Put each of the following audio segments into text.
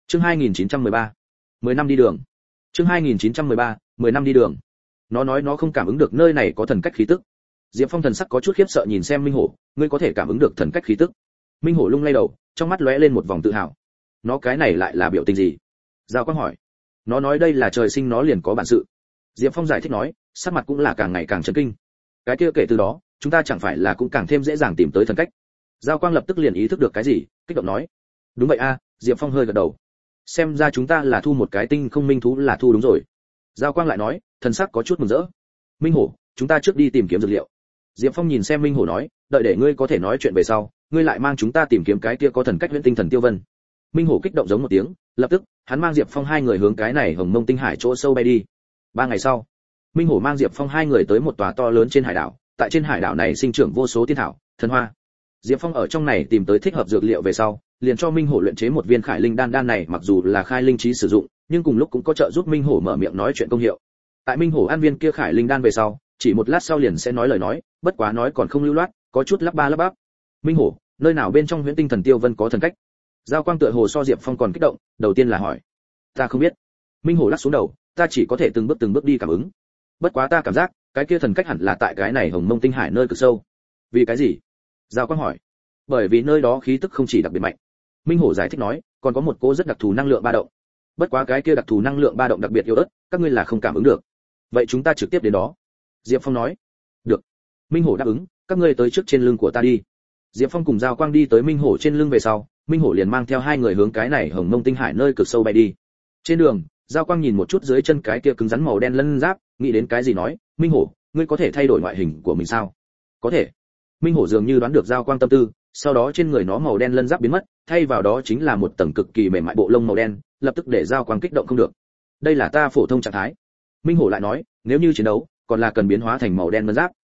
Chương 2913. 10 năm đi đường. Chương 2913. 10 năm đi đường. Nó nói nó không cảm ứng được nơi này có thần cách khí tức. Diệp Phong thần sắc có chút khiếp sợ nhìn xem Minh Hổ, ngươi có thể cảm ứng được thần cách khí tức? Minh Hổ lung lay đầu, trong mắt lóe lên một vòng tự hào. Nó cái này lại là biểu tình gì? Giao Quang hỏi. Nó nói đây là trời sinh nó liền có bản sự. Diệp Phong giải thích nói, sắc mặt cũng là càng ngày càng chấn kinh. Cái kia kể từ đó, chúng ta chẳng phải là cũng càng thêm dễ dàng tìm tới thần cách? Giao Quang lập tức liền ý thức được cái gì, kích động nói. Đúng vậy a, Diệp Phong hơi gật đầu. Xem ra chúng ta là thu một cái tinh không minh thú là thu đúng rồi. Giao Quang lại nói, thần sắc có chút mừng rỡ. Minh Hổ, chúng ta trước đi tìm kiếm dược liệu. Diệp Phong nhìn xem Minh Hổ nói, đợi để ngươi có thể nói chuyện về sau, ngươi lại mang chúng ta tìm kiếm cái kia có thần cách huyễn tinh thần tiêu vân. Minh Hổ kích động giống một tiếng, lập tức, hắn mang Diệp Phong hai người hướng cái này Hồng Mông tinh hải chỗ sâu bay đi. 3 ngày sau, Minh Hổ mang Diệp Phong hai người tới một tòa to lớn trên hải đảo, tại trên hải đảo này sinh trưởng vô số tiên thảo, thần hoa. Diệp Phong ở trong này tìm tới thích hợp dược liệu về sau, liền cho Minh Hổ luyện chế một viên Khải Linh đan này, mặc dù là khai linh trí sử dụng, nhưng cùng lúc cũng có trợ giúp Minh Hổ mở miệng nói chuyện công hiệu. Tại Minh Hổ ăn viên kia Khải Linh đan về sau, chỉ một lát sau liền sẽ nói lời nói, bất quá nói còn không lưu loát, có chút lắp ba lắp bắp. Minh Hổ, nơi nào bên trong huyễn tinh thần tiêu vân có thần cách? Giao Quang tựa hồ so Diệp Phong còn kích động, đầu tiên là hỏi. Ta không biết. Minh Hổ lắc xuống đầu, ta chỉ có thể từng bước đi cảm ứng. Bất quá ta cảm giác, cái kia thần cách hẳn là tại cái này Hồng Mông tinh hải nơi cực sâu. Vì cái gì? Giao Quang hỏi. Bởi vì nơi đó khí tức không chỉ đặc biệt mạnh. Minh Hổ giải thích nói, còn có một cô rất đặc thù năng lượng ba động. Bất quá cái kia đặc thù năng lượng ba động đặc biệt yếu ớt, các ngươi là không cảm ứng được. Vậy chúng ta trực tiếp đến đó. Diệp Phong nói. Được. Minh Hổ đáp ứng, các ngươi tới trước trên lưng của ta đi. Diệp Phong cùng Giao Quang đi tới Minh Hổ trên lưng về sau, Minh Hổ liền mang theo hai người hướng cái này Hồng Mông tinh hải nơi cực sâu bay đi. Trên đường, Giao Quang nhìn một chút dưới chân cái kia cứng rắn màu đen lân giáp, nghĩ đến cái gì nói, Minh Hổ, ngươi có thể thay đổi ngoại hình của mình sao? Có thể. Minh Hổ dường như đoán được Giao Quang tâm tư, sau đó trên người nó màu đen lân giáp biến mất, thay vào đó chính là một tầng cực kỳ mềm mại bộ lông màu đen, lập tức để Giao Quang kích động không được. Đây là ta phổ thông trạng thái. Minh Hổ lại nói, nếu như chiến đấu, còn là cần biến hóa thành màu đen lân giáp.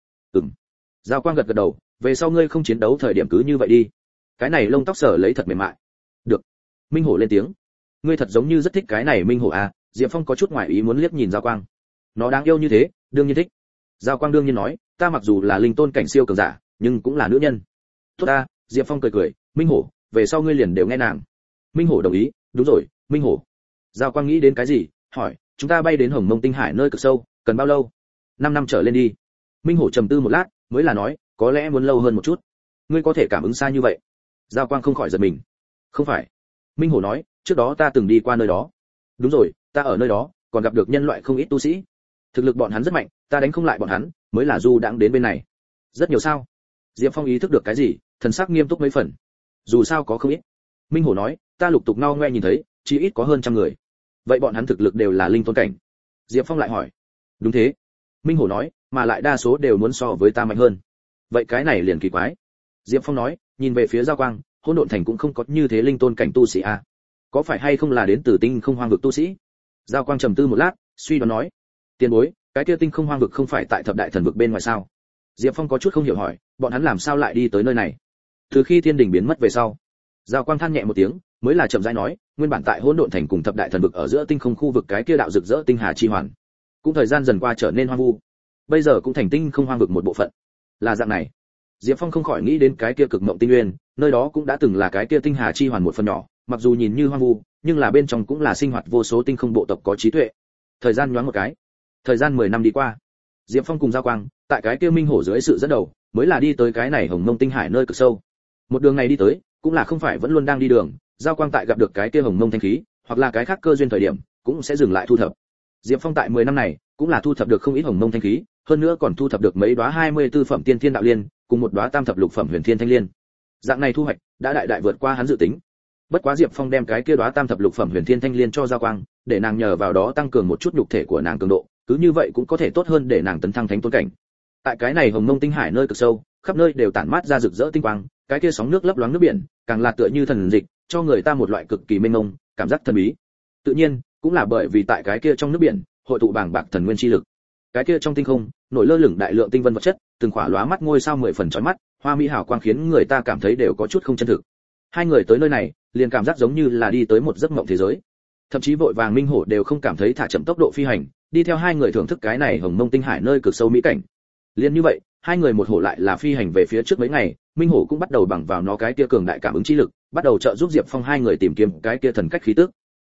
Giao Quang gật gật đầu, về sau ngươi không chiến đấu thời điểm cứ như vậy đi. Cái này lông tóc sở lấy thật mềm mại. Được. Minh Hổ lên tiếng. Ngươi thật giống như rất thích cái này Minh Hổ à? Diệp Phong có chút ngoài ý muốn liếc nhìn Giao Quang. Nó đáng yêu như thế, đương nhiên thích. Giao Quang đương nhiên nói, ta mặc dù là linh tôn cảnh siêu cường giả, nhưng cũng là nữ nhân. Tốt ta, Diệp Phong cười cười, Minh Hổ, về sau ngươi liền đều nghe nàng. Minh Hổ đồng ý, đúng rồi, Minh Hổ. Giao Quang nghĩ đến cái gì, hỏi, chúng ta bay đến Hồng Mông tinh hải nơi cực sâu, cần bao lâu? 5 năm trở lên đi. Minh Hổ trầm tư một lát, mới là nói, có lẽ muốn lâu hơn một chút. Ngươi có thể cảm ứng xa như vậy? Giao Quang không khỏi giật mình. Không phải. Minh Hổ nói, trước đó ta từng đi qua nơi đó. Đúng rồi, ta ở nơi đó, còn gặp được nhân loại không ít tu sĩ. Thực lực bọn hắn rất mạnh, ta đánh không lại bọn hắn, mới là du đãng đến bên này. Rất nhiều sao? Diệp Phong ý thức được cái gì, thần sắc nghiêm túc mấy phần. Dù sao có không ít. Minh Hổ nói, ta lục tục ngao ngoe nhìn thấy, chỉ ít có hơn 100 người. Vậy bọn hắn thực lực đều là linh tôn cảnh? Diệp Phong lại hỏi. Đúng thế. Minh Hổ nói, mà lại đa số đều muốn so với ta mạnh hơn. Vậy cái này liền kỳ quái. Diệp Phong nói, nhìn về phía Giao Quang, Hỗn Độn Thành cũng không có như thế linh tôn cảnh tu sĩ à? Có phải hay không là đến từ tinh không hoang vực tu sĩ? Giao Quang trầm tư một lát, suy đoán nói, tiền bối, cái kia tinh không hoang vực không phải tại thập đại thần vực bên ngoài sao? Diệp Phong có chút không hiểu hỏi, bọn hắn làm sao lại đi tới nơi này? Từ khi thiên đình biến mất về sau. Giao Quang than nhẹ một tiếng, mới là chậm rãi nói, nguyên bản tại Hỗn Độn Thành cùng thập đại thần vực ở giữa tinh không khu vực cái kia đạo rực rỡ tinh hà chi hoàn, cũng thời gian dần qua trở nên hoang vu, bây giờ cũng thành tinh không hoang vực một bộ phận. Là dạng này. Diệp Phong không khỏi nghĩ đến cái kia cực mộng tinh nguyên, nơi đó cũng đã từng là cái kia tinh hà chi hoàn một phần nhỏ, mặc dù nhìn như hoang vu, nhưng là bên trong cũng là sinh hoạt vô số tinh không bộ tộc có trí tuệ. Thời gian nhoáng một cái, thời gian 10 năm đi qua. Diệp Phong cùng Giao Quang, tại cái kia Minh Hổ dưới sự dẫn đầu, mới là đi tới cái này Hồng Mông tinh hải nơi cực sâu. Một đường này đi tới, cũng là không phải vẫn luôn đang đi đường, Giao Quang tại gặp được cái kia Hồng Mông thanh khí, hoặc là cái khác cơ duyên thời điểm, cũng sẽ dừng lại thu thập. Diệp Phong tại 10 năm này, cũng là thu thập được không ít Hồng Mông thanh khí, hơn nữa còn thu thập được mấy đóa 24 phẩm tiên thiên đạo liên, cùng một đóa tam thập lục phẩm huyền thiên thanh liên. Dạng này thu hoạch đã đại vượt qua hắn dự tính. Bất quá Diệp Phong đem cái kia đóa tam thập lục phẩm huyền thiên thanh liên cho Giao Quang, để nàng nhờ vào đó tăng cường một chút nhục thể của nàng cường độ, cứ như vậy cũng có thể tốt hơn để nàng tấn thăng thánh tôn cảnh. Tại cái này Hồng Mông tinh hải nơi cực sâu, khắp nơi đều tản mát ra rực rỡ tinh quang, cái kia sóng nước lấp loáng nước biển, càng là tựa như thần dịch, cho người ta một loại cực kỳ mênh mông, cảm giác thần bí. Tự nhiên, cũng là bởi vì tại cái kia trong nước biển, hội tụ bàng bạc thần nguyên chi lực. Cái kia trong tinh không, nổi lơ lửng đại lượng tinh vân vật chất, từng khỏa lóa mắt ngôi sao 10 phần chói mắt, hoa mỹ hào quang khiến người ta cảm thấy đều có chút không chân thực. Hai người tới nơi này, liền cảm giác giống như là đi tới một giấc mộng thế giới. Thậm chí vội vàng Minh Hổ đều không cảm thấy thả chậm tốc độ phi hành, đi theo hai người thưởng thức cái này Hồng Mông tinh hải nơi cực sâu mỹ cảnh. Liên như vậy, hai người một hổ lại là phi hành về phía trước mấy ngày, Minh Hổ cũng bắt đầu bằng vào nó cái kia cường đại cảm ứng chi lực, bắt đầu trợ giúp Diệp Phong hai người tìm kiếm cái kia thần cách khí tức.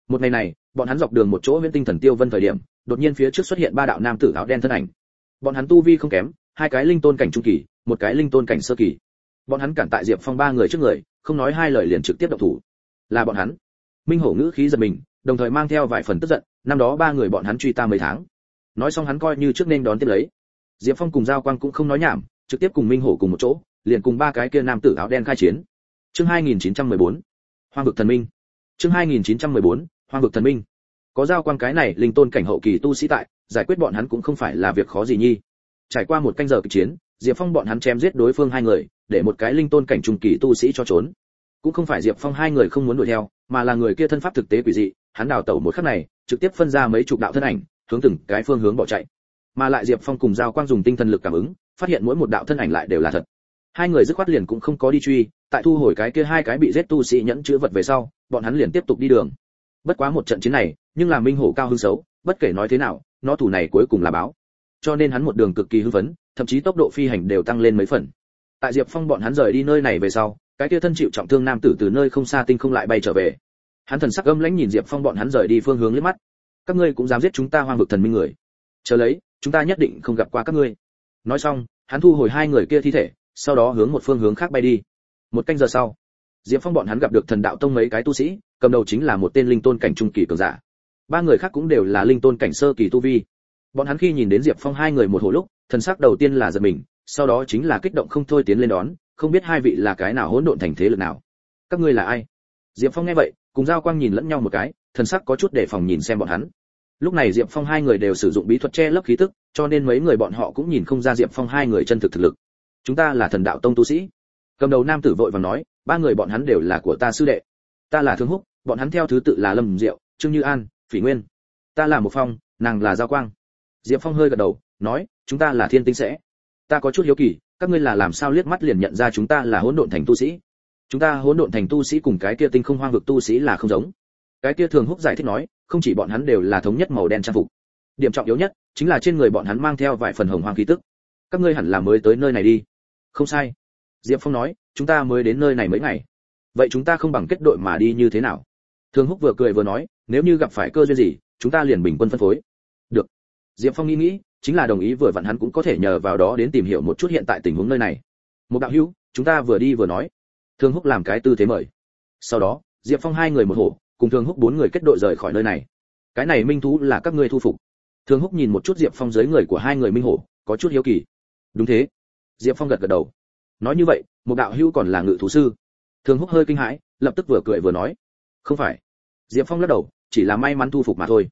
Một ngày này, bọn hắn dọc đường một chỗ Viễn Tinh Thần Tiêu Vân thời điểm, đột nhiên phía trước xuất hiện ba đạo nam tử áo đen thân ảnh. Bọn hắn tu vi không kém, hai cái linh tôn cảnh trung kỳ, một cái linh tôn cảnh sơ kỳ. Bọn hắn cản tại Diệp Phong ba người trước người, không nói hai lời liền trực tiếp động thủ. Là bọn hắn. Minh Hổ ngữ khí giật mình, đồng thời mang theo vài phần tức giận, năm đó ba người bọn hắn truy ta mấy tháng. Nói xong hắn coi như trước nên đón tiếp lấy. Diệp Phong cùng Giao Quang cũng không nói nhảm, trực tiếp cùng Minh Hổ cùng một chỗ, liền cùng ba cái kia nam tử áo đen khai chiến. Chương 2914, Hoang vực thần minh. Chương 2914, Hoang vực thần minh. Có Giao Quang cái này linh tôn cảnh hậu kỳ tu sĩ tại, giải quyết bọn hắn cũng không phải là việc khó gì nhi. Trải qua một canh giờ kịch chiến, Diệp Phong bọn hắn chém giết đối phương hai người, để một cái linh tôn cảnh trung kỳ tu sĩ cho trốn. Cũng không phải Diệp Phong hai người không muốn đuổi theo, mà là người kia thân pháp thực tế quỷ dị, hắn đào tẩu một khắc này, trực tiếp phân ra mấy chục đạo thân ảnh, hướng từng cái phương hướng bỏ chạy. Mà lại Diệp Phong cùng Giao Quang dùng tinh thần lực cảm ứng, phát hiện mỗi một đạo thân ảnh lại đều là thật. Hai người dứt khoát liền cũng không có đi truy, tại thu hồi cái kia hai cái bị giết tu sĩ nhẫn chứa vật về sau, bọn hắn liền tiếp tục đi đường. Bất quá một trận chiến này, nhưng làm Minh Hổ cao hứng xấu, bất kể nói thế nào, nó thủ này cuối cùng là báo. Cho nên hắn một đường cực kỳ hưng phấn, thậm chí tốc độ phi hành đều tăng lên mấy phần. Tại Diệp Phong bọn hắn rời đi nơi này về sau, cái kia thân chịu trọng thương nam tử từ nơi không xa tinh không lại bay trở về. Hắn thần sắc âm lãnh nhìn Diệp Phong bọn hắn rời đi phương hướng liếc mắt. Các ngươi cũng dám giết chúng ta Hoang vực thần minh người? Chờ lấy, chúng ta nhất định không gặp qua các ngươi. Nói xong, hắn thu hồi hai người kia thi thể, sau đó hướng một phương hướng khác bay đi. Một canh giờ sau, Diệp Phong bọn hắn gặp được Thần Đạo Tông mấy cái tu sĩ, cầm đầu chính là một tên linh tôn cảnh trung kỳ cường giả. Ba người khác cũng đều là linh tôn cảnh sơ kỳ tu vi. Bọn hắn khi nhìn đến Diệp Phong hai người một hồi lúc, thần sắc đầu tiên là giật mình, sau đó chính là kích động không thôi tiến lên đón, không biết hai vị là cái nào hỗn độn thành thế lực nào. Các ngươi là ai? Diệp Phong nghe vậy, cùng Giao Quang nhìn lẫn nhau một cái, thần sắc có chút đề phòng nhìn xem bọn hắn. Lúc này Diệp Phong hai người đều sử dụng bí thuật che lấp khí tức, cho nên mấy người bọn họ cũng nhìn không ra Diệp Phong hai người chân thực thực lực. Chúng ta là Thần Đạo Tông tu sĩ. Cầm đầu nam tử vội vàng nói, ba người bọn hắn đều là của ta sư đệ. Ta là Thương Húc, bọn hắn theo thứ tự là Lâm Diệu, Trương Như An, Phỉ Nguyên. Ta là Một Phong, nàng là Giao Quang. Diệp Phong hơi gật đầu, nói, chúng ta là Thiên Tinh sẽ. Ta có chút hiếu kỳ, các ngươi là làm sao liếc mắt liền nhận ra chúng ta là Hỗn Độn Thành tu sĩ? Chúng ta Hỗn Độn Thành tu sĩ cùng cái kia Tinh Không Hoang vực tu sĩ là không giống. Cái kia Thường Húc giải thích nói, không chỉ bọn hắn đều là thống nhất màu đen trang phục, điểm trọng yếu nhất chính là trên người bọn hắn mang theo vài phần hồng hoang khí tức. Các ngươi hẳn là mới tới nơi này đi. Không sai. Diệp Phong nói, chúng ta mới đến nơi này mấy ngày. Vậy chúng ta không bằng kết đội mà đi như thế nào? Thường Húc vừa cười vừa nói, nếu như gặp phải cơ duyên gì, chúng ta liền bình quân phân phối. Được. Diệp Phong nghĩ, chính là đồng ý, vừa vặn hắn cũng có thể nhờ vào đó đến tìm hiểu một chút hiện tại tình huống nơi này. Một đạo hữu, chúng ta vừa đi vừa nói. Thường Húc làm cái tư thế mời. Sau đó, Diệp Phong hai người một hổ, cùng Thường Húc bốn người kết đội rời khỏi nơi này. Cái này minh thú là các ngươi thu phục? Thường Húc nhìn một chút Diệp Phong dưới người của hai người minh hổ, có chút hiếu kỳ. Đúng thế. Diệp Phong gật gật đầu. Nói như vậy, một đạo hữu còn là ngự thú sư? Thường Húc hơi kinh hãi, lập tức vừa cười vừa nói, không phải. Diệp Phong lắc đầu, chỉ là may mắn thu phục mà thôi.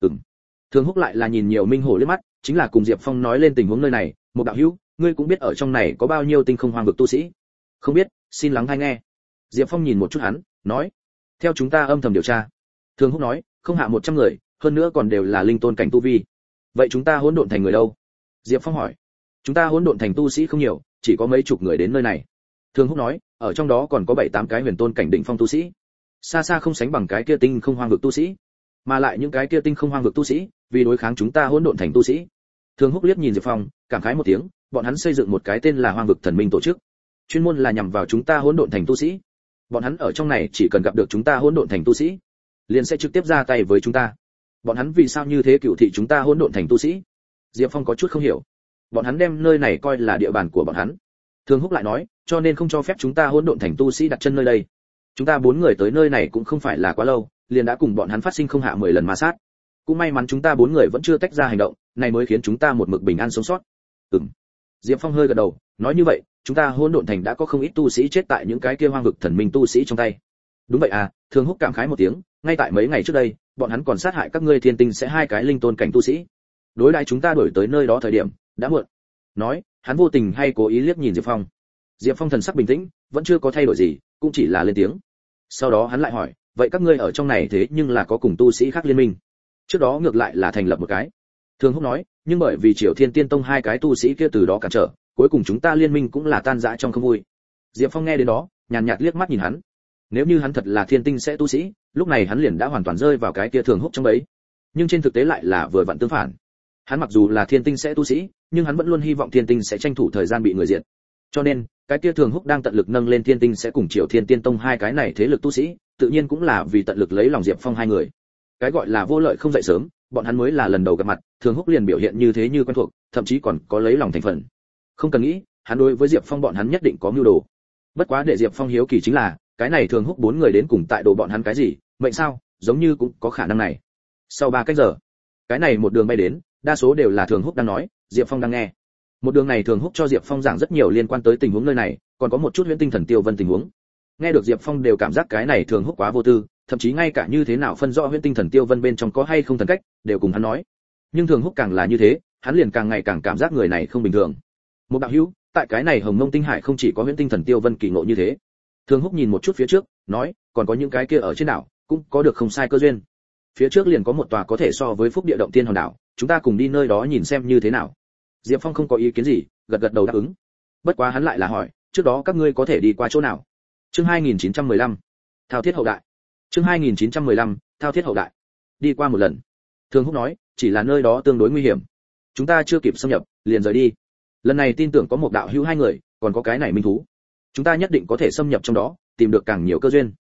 Thường Húc lại là nhìn nhiều minh hổ liếc mắt, chính là cùng Diệp Phong nói lên tình huống nơi này, một đạo hữu, ngươi cũng biết ở trong này có bao nhiêu tinh không hoang vực tu sĩ? Không biết, xin lắng tai nghe. Diệp Phong nhìn một chút hắn, nói, theo chúng ta âm thầm điều tra. Thường Húc nói, không hạ 100 người, hơn nữa còn đều là linh tôn cảnh tu vi. Vậy chúng ta Hỗn Độn Thành người đâu? Diệp Phong hỏi. Chúng ta Hỗn Độn Thành tu sĩ không nhiều, chỉ có mấy chục người đến nơi này. Thường Húc nói, ở trong đó còn có 7-8 cái huyền tôn cảnh đỉnh phong tu sĩ, xa xa không sánh bằng cái kia tinh không hoang vực tu sĩ, mà lại những cái kia tinh không hoang vực tu sĩ, vì đối kháng chúng ta Hỗn Độn Thành tu sĩ. Thường Húc liếc nhìn Diệp Phong, cảm khái một tiếng, bọn hắn xây dựng một cái tên là Hoang vực thần minh tổ chức, chuyên môn là nhằm vào chúng ta Hỗn Độn Thành tu sĩ. Bọn hắn ở trong này chỉ cần gặp được chúng ta Hỗn Độn Thành tu sĩ, liền sẽ trực tiếp ra tay với chúng ta. Bọn hắn vì sao như thế cựu thị chúng ta Hỗn Độn Thành tu sĩ? Diệp Phong có chút không hiểu. Bọn hắn đem nơi này coi là địa bàn của bọn hắn. Thường Húc lại nói, cho nên không cho phép chúng ta Hỗn Độn Thành tu sĩ đặt chân nơi đây. Chúng ta 4 người tới nơi này cũng không phải là quá lâu, liền đã cùng bọn hắn phát sinh không hạ 10 lần ma sát. Cũng may mắn chúng ta 4 người vẫn chưa tách ra hành động, này mới khiến chúng ta một mực bình an sống sót. Diệp Phong hơi gật đầu, nói như vậy, chúng ta Hỗn Độn Thành đã có không ít tu sĩ chết tại những cái kia hoang vực thần minh tu sĩ trong tay. Đúng vậy à, Thường Húc cảm khái một tiếng, ngay tại mấy ngày trước đây, bọn hắn còn sát hại các ngươi Thiên Tinh sẽ 2 cái linh tôn cảnh tu sĩ. Đối đãi chúng ta đuổi tới nơi đó thời điểm, đã muộn. Nói, hắn vô tình hay cố ý liếc nhìn Diệp Phong. Diệp Phong thần sắc bình tĩnh, vẫn chưa có thay đổi gì, cũng chỉ là lên tiếng. Sau đó hắn lại hỏi, vậy các ngươi ở trong này thế nhưng là có cùng tu sĩ khác liên minh? Trước đó ngược lại là thành lập một cái. Thường Húc nói, nhưng bởi vì Triều Thiên Tiên Tông 2 cái tu sĩ kia từ đó cản trở, cuối cùng chúng ta liên minh cũng là tan rã trong không vui. Diệp Phong nghe đến đó, nhàn nhạt liếc mắt nhìn hắn. Nếu như hắn thật là Thiên Tinh sẽ tu sĩ, lúc này hắn liền đã hoàn toàn rơi vào cái kia Thường Húc trong bẫy. Nhưng trên thực tế lại là vừa vặn tương phản. Hắn mặc dù là Thiên Tinh sẽ tu sĩ, nhưng hắn vẫn luôn hy vọng Thiên Tinh sẽ tranh thủ thời gian bị người diệt. Cho nên, cái kia Thường Húc đang tận lực nâng lên Thiên Tinh sẽ cùng Triều Thiên Tiên Tông 2 cái này thế lực tu sĩ, tự nhiên cũng là vì tận lực lấy lòng Diệp Phong 2 người. Cái gọi là vô lợi không dậy sớm, bọn hắn mới là lần đầu gặp mặt, Thường Húc liền biểu hiện như thế như quen thuộc, thậm chí còn có lấy lòng thành phần. Không cần nghĩ, hắn đối với Diệp Phong bọn hắn nhất định có mưu đồ. Bất quá để Diệp Phong hiếu kỳ chính là, cái này Thường Húc 4 người đến cùng tại đồ bọn hắn cái gì, mệnh sao, giống như cũng có khả năng này. Sau 3 cách giờ, cái này một đường bay đến, đa số đều là Thường Húc đang nói, Diệp Phong đang nghe. Một đường này Thường Húc cho Diệp Phong giảng rất nhiều liên quan tới tình huống nơi này, còn có một chút huyễn tinh thần tiêu vân tình huống. Nghe được Diệp Phong đều cảm giác cái này Thường Húc quá vô tư, thậm chí ngay cả như thế nào phân rõ huyễn tinh thần tiêu vân bên trong có hay không thần cách, đều cùng hắn nói. Nhưng Thường Húc càng là như thế, hắn liền càng ngày càng cảm giác người này không bình thường. Một đạo hữu, tại cái này Hồng Mông tinh hải không chỉ có huyễn tinh thần tiêu vân kỳ ngộ như thế. Thường Húc nhìn một chút phía trước, nói, còn có những cái kia ở trên đảo, cũng có được không sai cơ duyên. Phía trước liền có một tòa có thể so với phúc địa động tiên hòn đảo, chúng ta cùng đi nơi đó nhìn xem như thế nào. Diệp Phong không có ý kiến gì, gật gật đầu đáp ứng. Bất quá hắn lại là hỏi, trước đó các ngươi có thể đi qua chỗ nào? Chương 2915, thao thiết hậu đại. Chương 2915, thao thiết hậu đại. Đi qua một lần. Thường Húc nói, chỉ là nơi đó tương đối nguy hiểm. Chúng ta chưa kịp xâm nhập, liền rời đi. Lần này tin tưởng có một đạo hữu 2 người, còn có cái này minh thú. Chúng ta nhất định có thể xâm nhập trong đó, tìm được càng nhiều cơ duyên.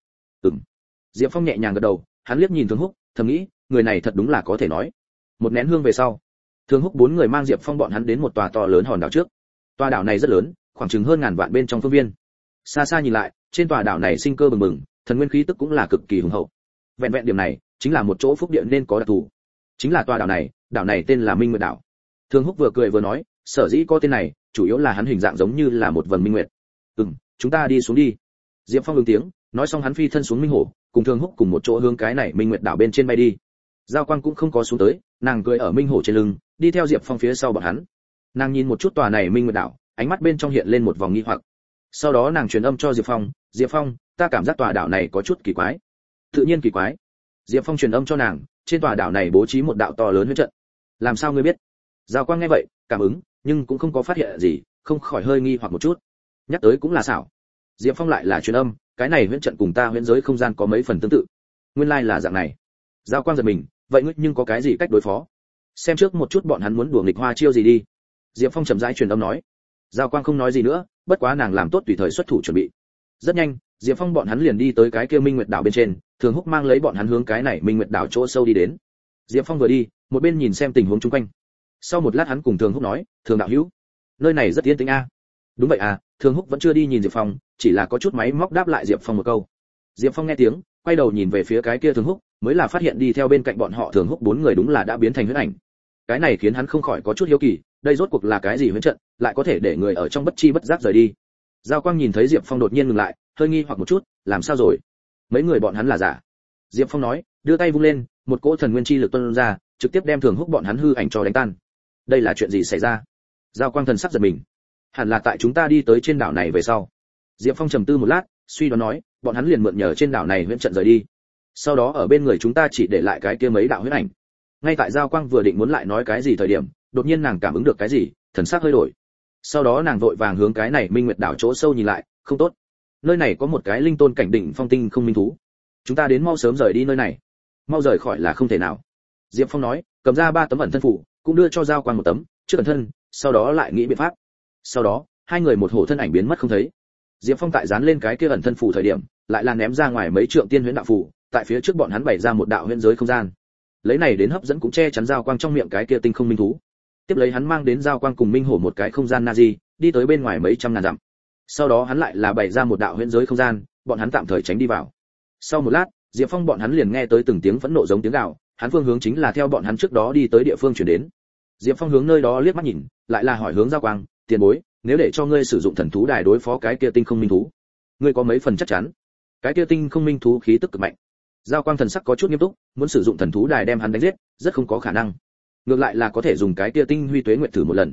Diệp Phong nhẹ nhàng gật đầu, hắn liếc nhìn Thường Húc, thầm nghĩ, người này thật đúng là có thể nói. Một nén hương về sau, Thường Húc 4 người mang Diệp Phong bọn hắn đến một tòa to lớn hòn đảo trước. Tòa đảo này rất lớn, khoảng chừng hơn ngàn vạn bên trong phương viên. Xa xa nhìn lại, trên tòa đảo này sinh cơ bừng bừng, thần nguyên khí tức cũng là cực kỳ hùng hậu. Vẹn vẹn điểm này, chính là một chỗ phúc địa nên có đặc thù. Chính là tòa đảo này tên là Minh Nguyệt đảo. Thường Húc vừa cười vừa nói, sở dĩ có tên này, chủ yếu là hắn hình dạng giống như là một vầng minh nguyệt. Chúng ta đi xuống đi. Diệp Phong ứng tiếng, nói xong hắn phi thân xuống Minh Hổ, cùng Thường Húc cùng một chỗ hướng cái này Minh Nguyệt đảo bên trên bay đi. Giao Quang cũng không có xuống tới, nàng cười ở Minh Hổ trên lưng, đi theo Diệp Phong phía sau bọn hắn. Nàng nhìn một chút tòa này Minh Nguyệt đảo, ánh mắt bên trong hiện lên một vòng nghi hoặc. Sau đó nàng truyền âm cho Diệp Phong, Diệp Phong, ta cảm giác tòa đảo này có chút kỳ quái. Tự nhiên kỳ quái. Diệp Phong truyền âm cho nàng, trên tòa đảo này bố trí một đạo to lớn huyễn trận. Làm sao ngươi biết? Giao Quang nghe vậy, cảm ứng, nhưng cũng không có phát hiện gì, không khỏi hơi nghi hoặc một chút. Nhắc tới cũng là xảo. Diệp Phong lại là truyền âm, cái này huyễn trận cùng ta huyễn giới không gian có mấy phần tương tự. Nguyên lai là dạng này. Giao Quang giật mình, vậy ngươi nhưng có cái gì cách đối phó? Xem trước một chút bọn hắn muốn đùa nghịch hoa chiêu gì đi. Diệp Phong chậm rãi truyền âm nói. Giao Quang không nói gì nữa, bất quá nàng làm tốt tùy thời xuất thủ chuẩn bị. Rất nhanh, Diệp Phong bọn hắn liền đi tới cái kia Minh Nguyệt đảo bên trên, Thường Húc mang lấy bọn hắn hướng cái này Minh Nguyệt đảo chỗ sâu đi đến. Diệp Phong vừa đi, một bên nhìn xem tình huống xung quanh. Sau một lát hắn cùng Thường Húc nói, Thường đạo hữu, nơi này rất yên tĩnh a. Đúng vậy à, Thường Húc vẫn chưa đi nhìn Diệp Phong, chỉ là có chút máy móc đáp lại Diệp Phong một câu. Diệp Phong nghe tiếng, quay đầu nhìn về phía cái kia Thường Húc, mới là phát hiện đi theo bên cạnh bọn họ Thường Húc 4 người đúng là đã biến thành huyễn ảnh. Cái này khiến hắn không khỏi có chút hiếu kỳ, đây rốt cuộc là cái gì huyễn trận, lại có thể để người ở trong bất chi bất giác rời đi. Giao Quang nhìn thấy Diệp Phong đột nhiên ngừng lại, hơi nghi hoặc một chút, làm sao rồi? Mấy người bọn hắn là giả. Diệp Phong nói, đưa tay vung lên, một cỗ thần nguyên chi lực tuôn ra, trực tiếp đem Thường Húc bọn hắn hư ảnh cho đánh tan. Đây là chuyện gì xảy ra? Giao Quang thần sắc giật mình. Hẳn là tại chúng ta đi tới trên đảo này về sau. Diệp Phong trầm tư một lát, suy đoán nói, bọn hắn liền mượn nhờ trên đảo này huyễn trận rời đi. Sau đó ở bên người chúng ta chỉ để lại cái kia mấy đạo huyễn ảnh. Ngay tại Giao Quang vừa định muốn lại nói cái gì thời điểm, đột nhiên nàng cảm ứng được cái gì, thần sắc hơi đổi. Sau đó nàng vội vàng hướng cái này Minh Nguyệt đảo chỗ sâu nhìn lại, không tốt. Nơi này có một cái linh tôn cảnh đỉnh phong tinh không minh thú. Chúng ta đến mau sớm rời đi nơi này. Mau rời khỏi là không thể nào. Diệp Phong nói, cầm ra 3 tấm ẩn thân phủ, cũng đưa cho Giao Quang một tấm, trước ẩn thân, sau đó lại nghĩ biện pháp. Sau đó, hai người một hổ thân ảnh biến mất không thấy. Diệp Phong tại dán lên cái kia ẩn thân phủ thời điểm, lại là ném ra ngoài mấy trượng tiên huyễn đạo phủ, tại phía trước bọn hắn bày ra một đạo huyễn giới không gian. Lấy này đến hấp dẫn cũng che chắn Giao Quang trong miệng cái kia tinh không minh thú. Tiếp lấy hắn mang đến Giao Quang cùng Minh Hổ một cái không gian Nazi, đi tới bên ngoài mấy trăm ngàn dặm. Sau đó hắn lại là bày ra một đạo huyễn giới không gian, bọn hắn tạm thời tránh đi vào. Sau một lát, Diệp Phong bọn hắn liền nghe tới từng tiếng phẫn nộ giống tiếng gào, hắn phương hướng chính là theo bọn hắn trước đó đi tới địa phương chuyển đến. Diệp Phong hướng nơi đó liếc mắt nhìn, lại là hỏi hướng Giao Quang, tiền bối, nếu để cho ngươi sử dụng thần thú đài đối phó cái kia tinh không minh thú, ngươi có mấy phần chắc chắn? Cái kia tinh không minh thú khí tức cực mạnh. Giao Quang thần sắc có chút nghiêm túc, muốn sử dụng thần thú đài đem hắn đánh giết, rất không có khả năng. Ngược lại là có thể dùng cái kia tinh huy tuế nguyệt thử một lần.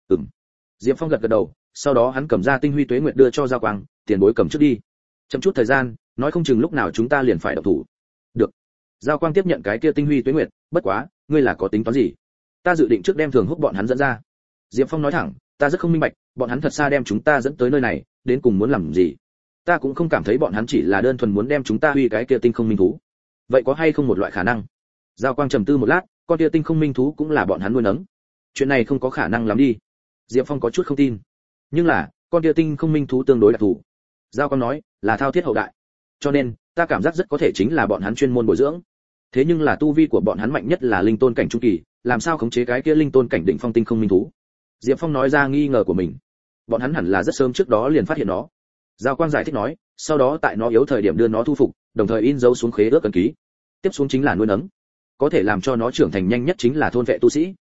Diệp Phong gật gật đầu, sau đó hắn cầm ra tinh huy tuế nguyệt đưa cho Giao Quang, tiền bối cầm trước đi. Chậm chút thời gian, nói không chừng lúc nào chúng ta liền phải động thủ. Được. Giao Quang tiếp nhận cái kia tinh huy tuế nguyệt, bất quá, ngươi là có tính toán gì? Ta dự định trước đem Thường Húc bọn hắn dẫn ra. Diệp Phong nói thẳng, ta rất không minh bạch, bọn hắn thật xa đem chúng ta dẫn tới nơi này, đến cùng muốn làm gì? Ta cũng không cảm thấy bọn hắn chỉ là đơn thuần muốn đem chúng ta huy cái kia tinh không minh thú. Vậy có hay không một loại khả năng? Giao Quang trầm tư một lát, con kia tinh không minh thú cũng là bọn hắn nuôi nấng. Chuyện này không có khả năng lắm đi. Diệp Phong có chút không tin. Nhưng là, con kia tinh không minh thú tương đối đặc thù. Giao Quang nói, là thao thiết hậu đại. Cho nên, ta cảm giác rất có thể chính là bọn hắn chuyên môn bồi dưỡng. Thế nhưng là tu vi của bọn hắn mạnh nhất là linh tôn cảnh trung kỳ, làm sao khống chế cái kia linh tôn cảnh đỉnh phong tinh không minh thú? Diệp Phong nói ra nghi ngờ của mình. Bọn hắn hẳn là rất sớm trước đó liền phát hiện nó. Giao Quang giải thích nói, sau đó tại nó yếu thời điểm đưa nó thu phục, đồng thời in dấu xuống khế ước ấn ký. Tiếp xuống chính là nuôi nấng. Có thể làm cho nó trưởng thành nhanh nhất chính là thôn vệ tu sĩ.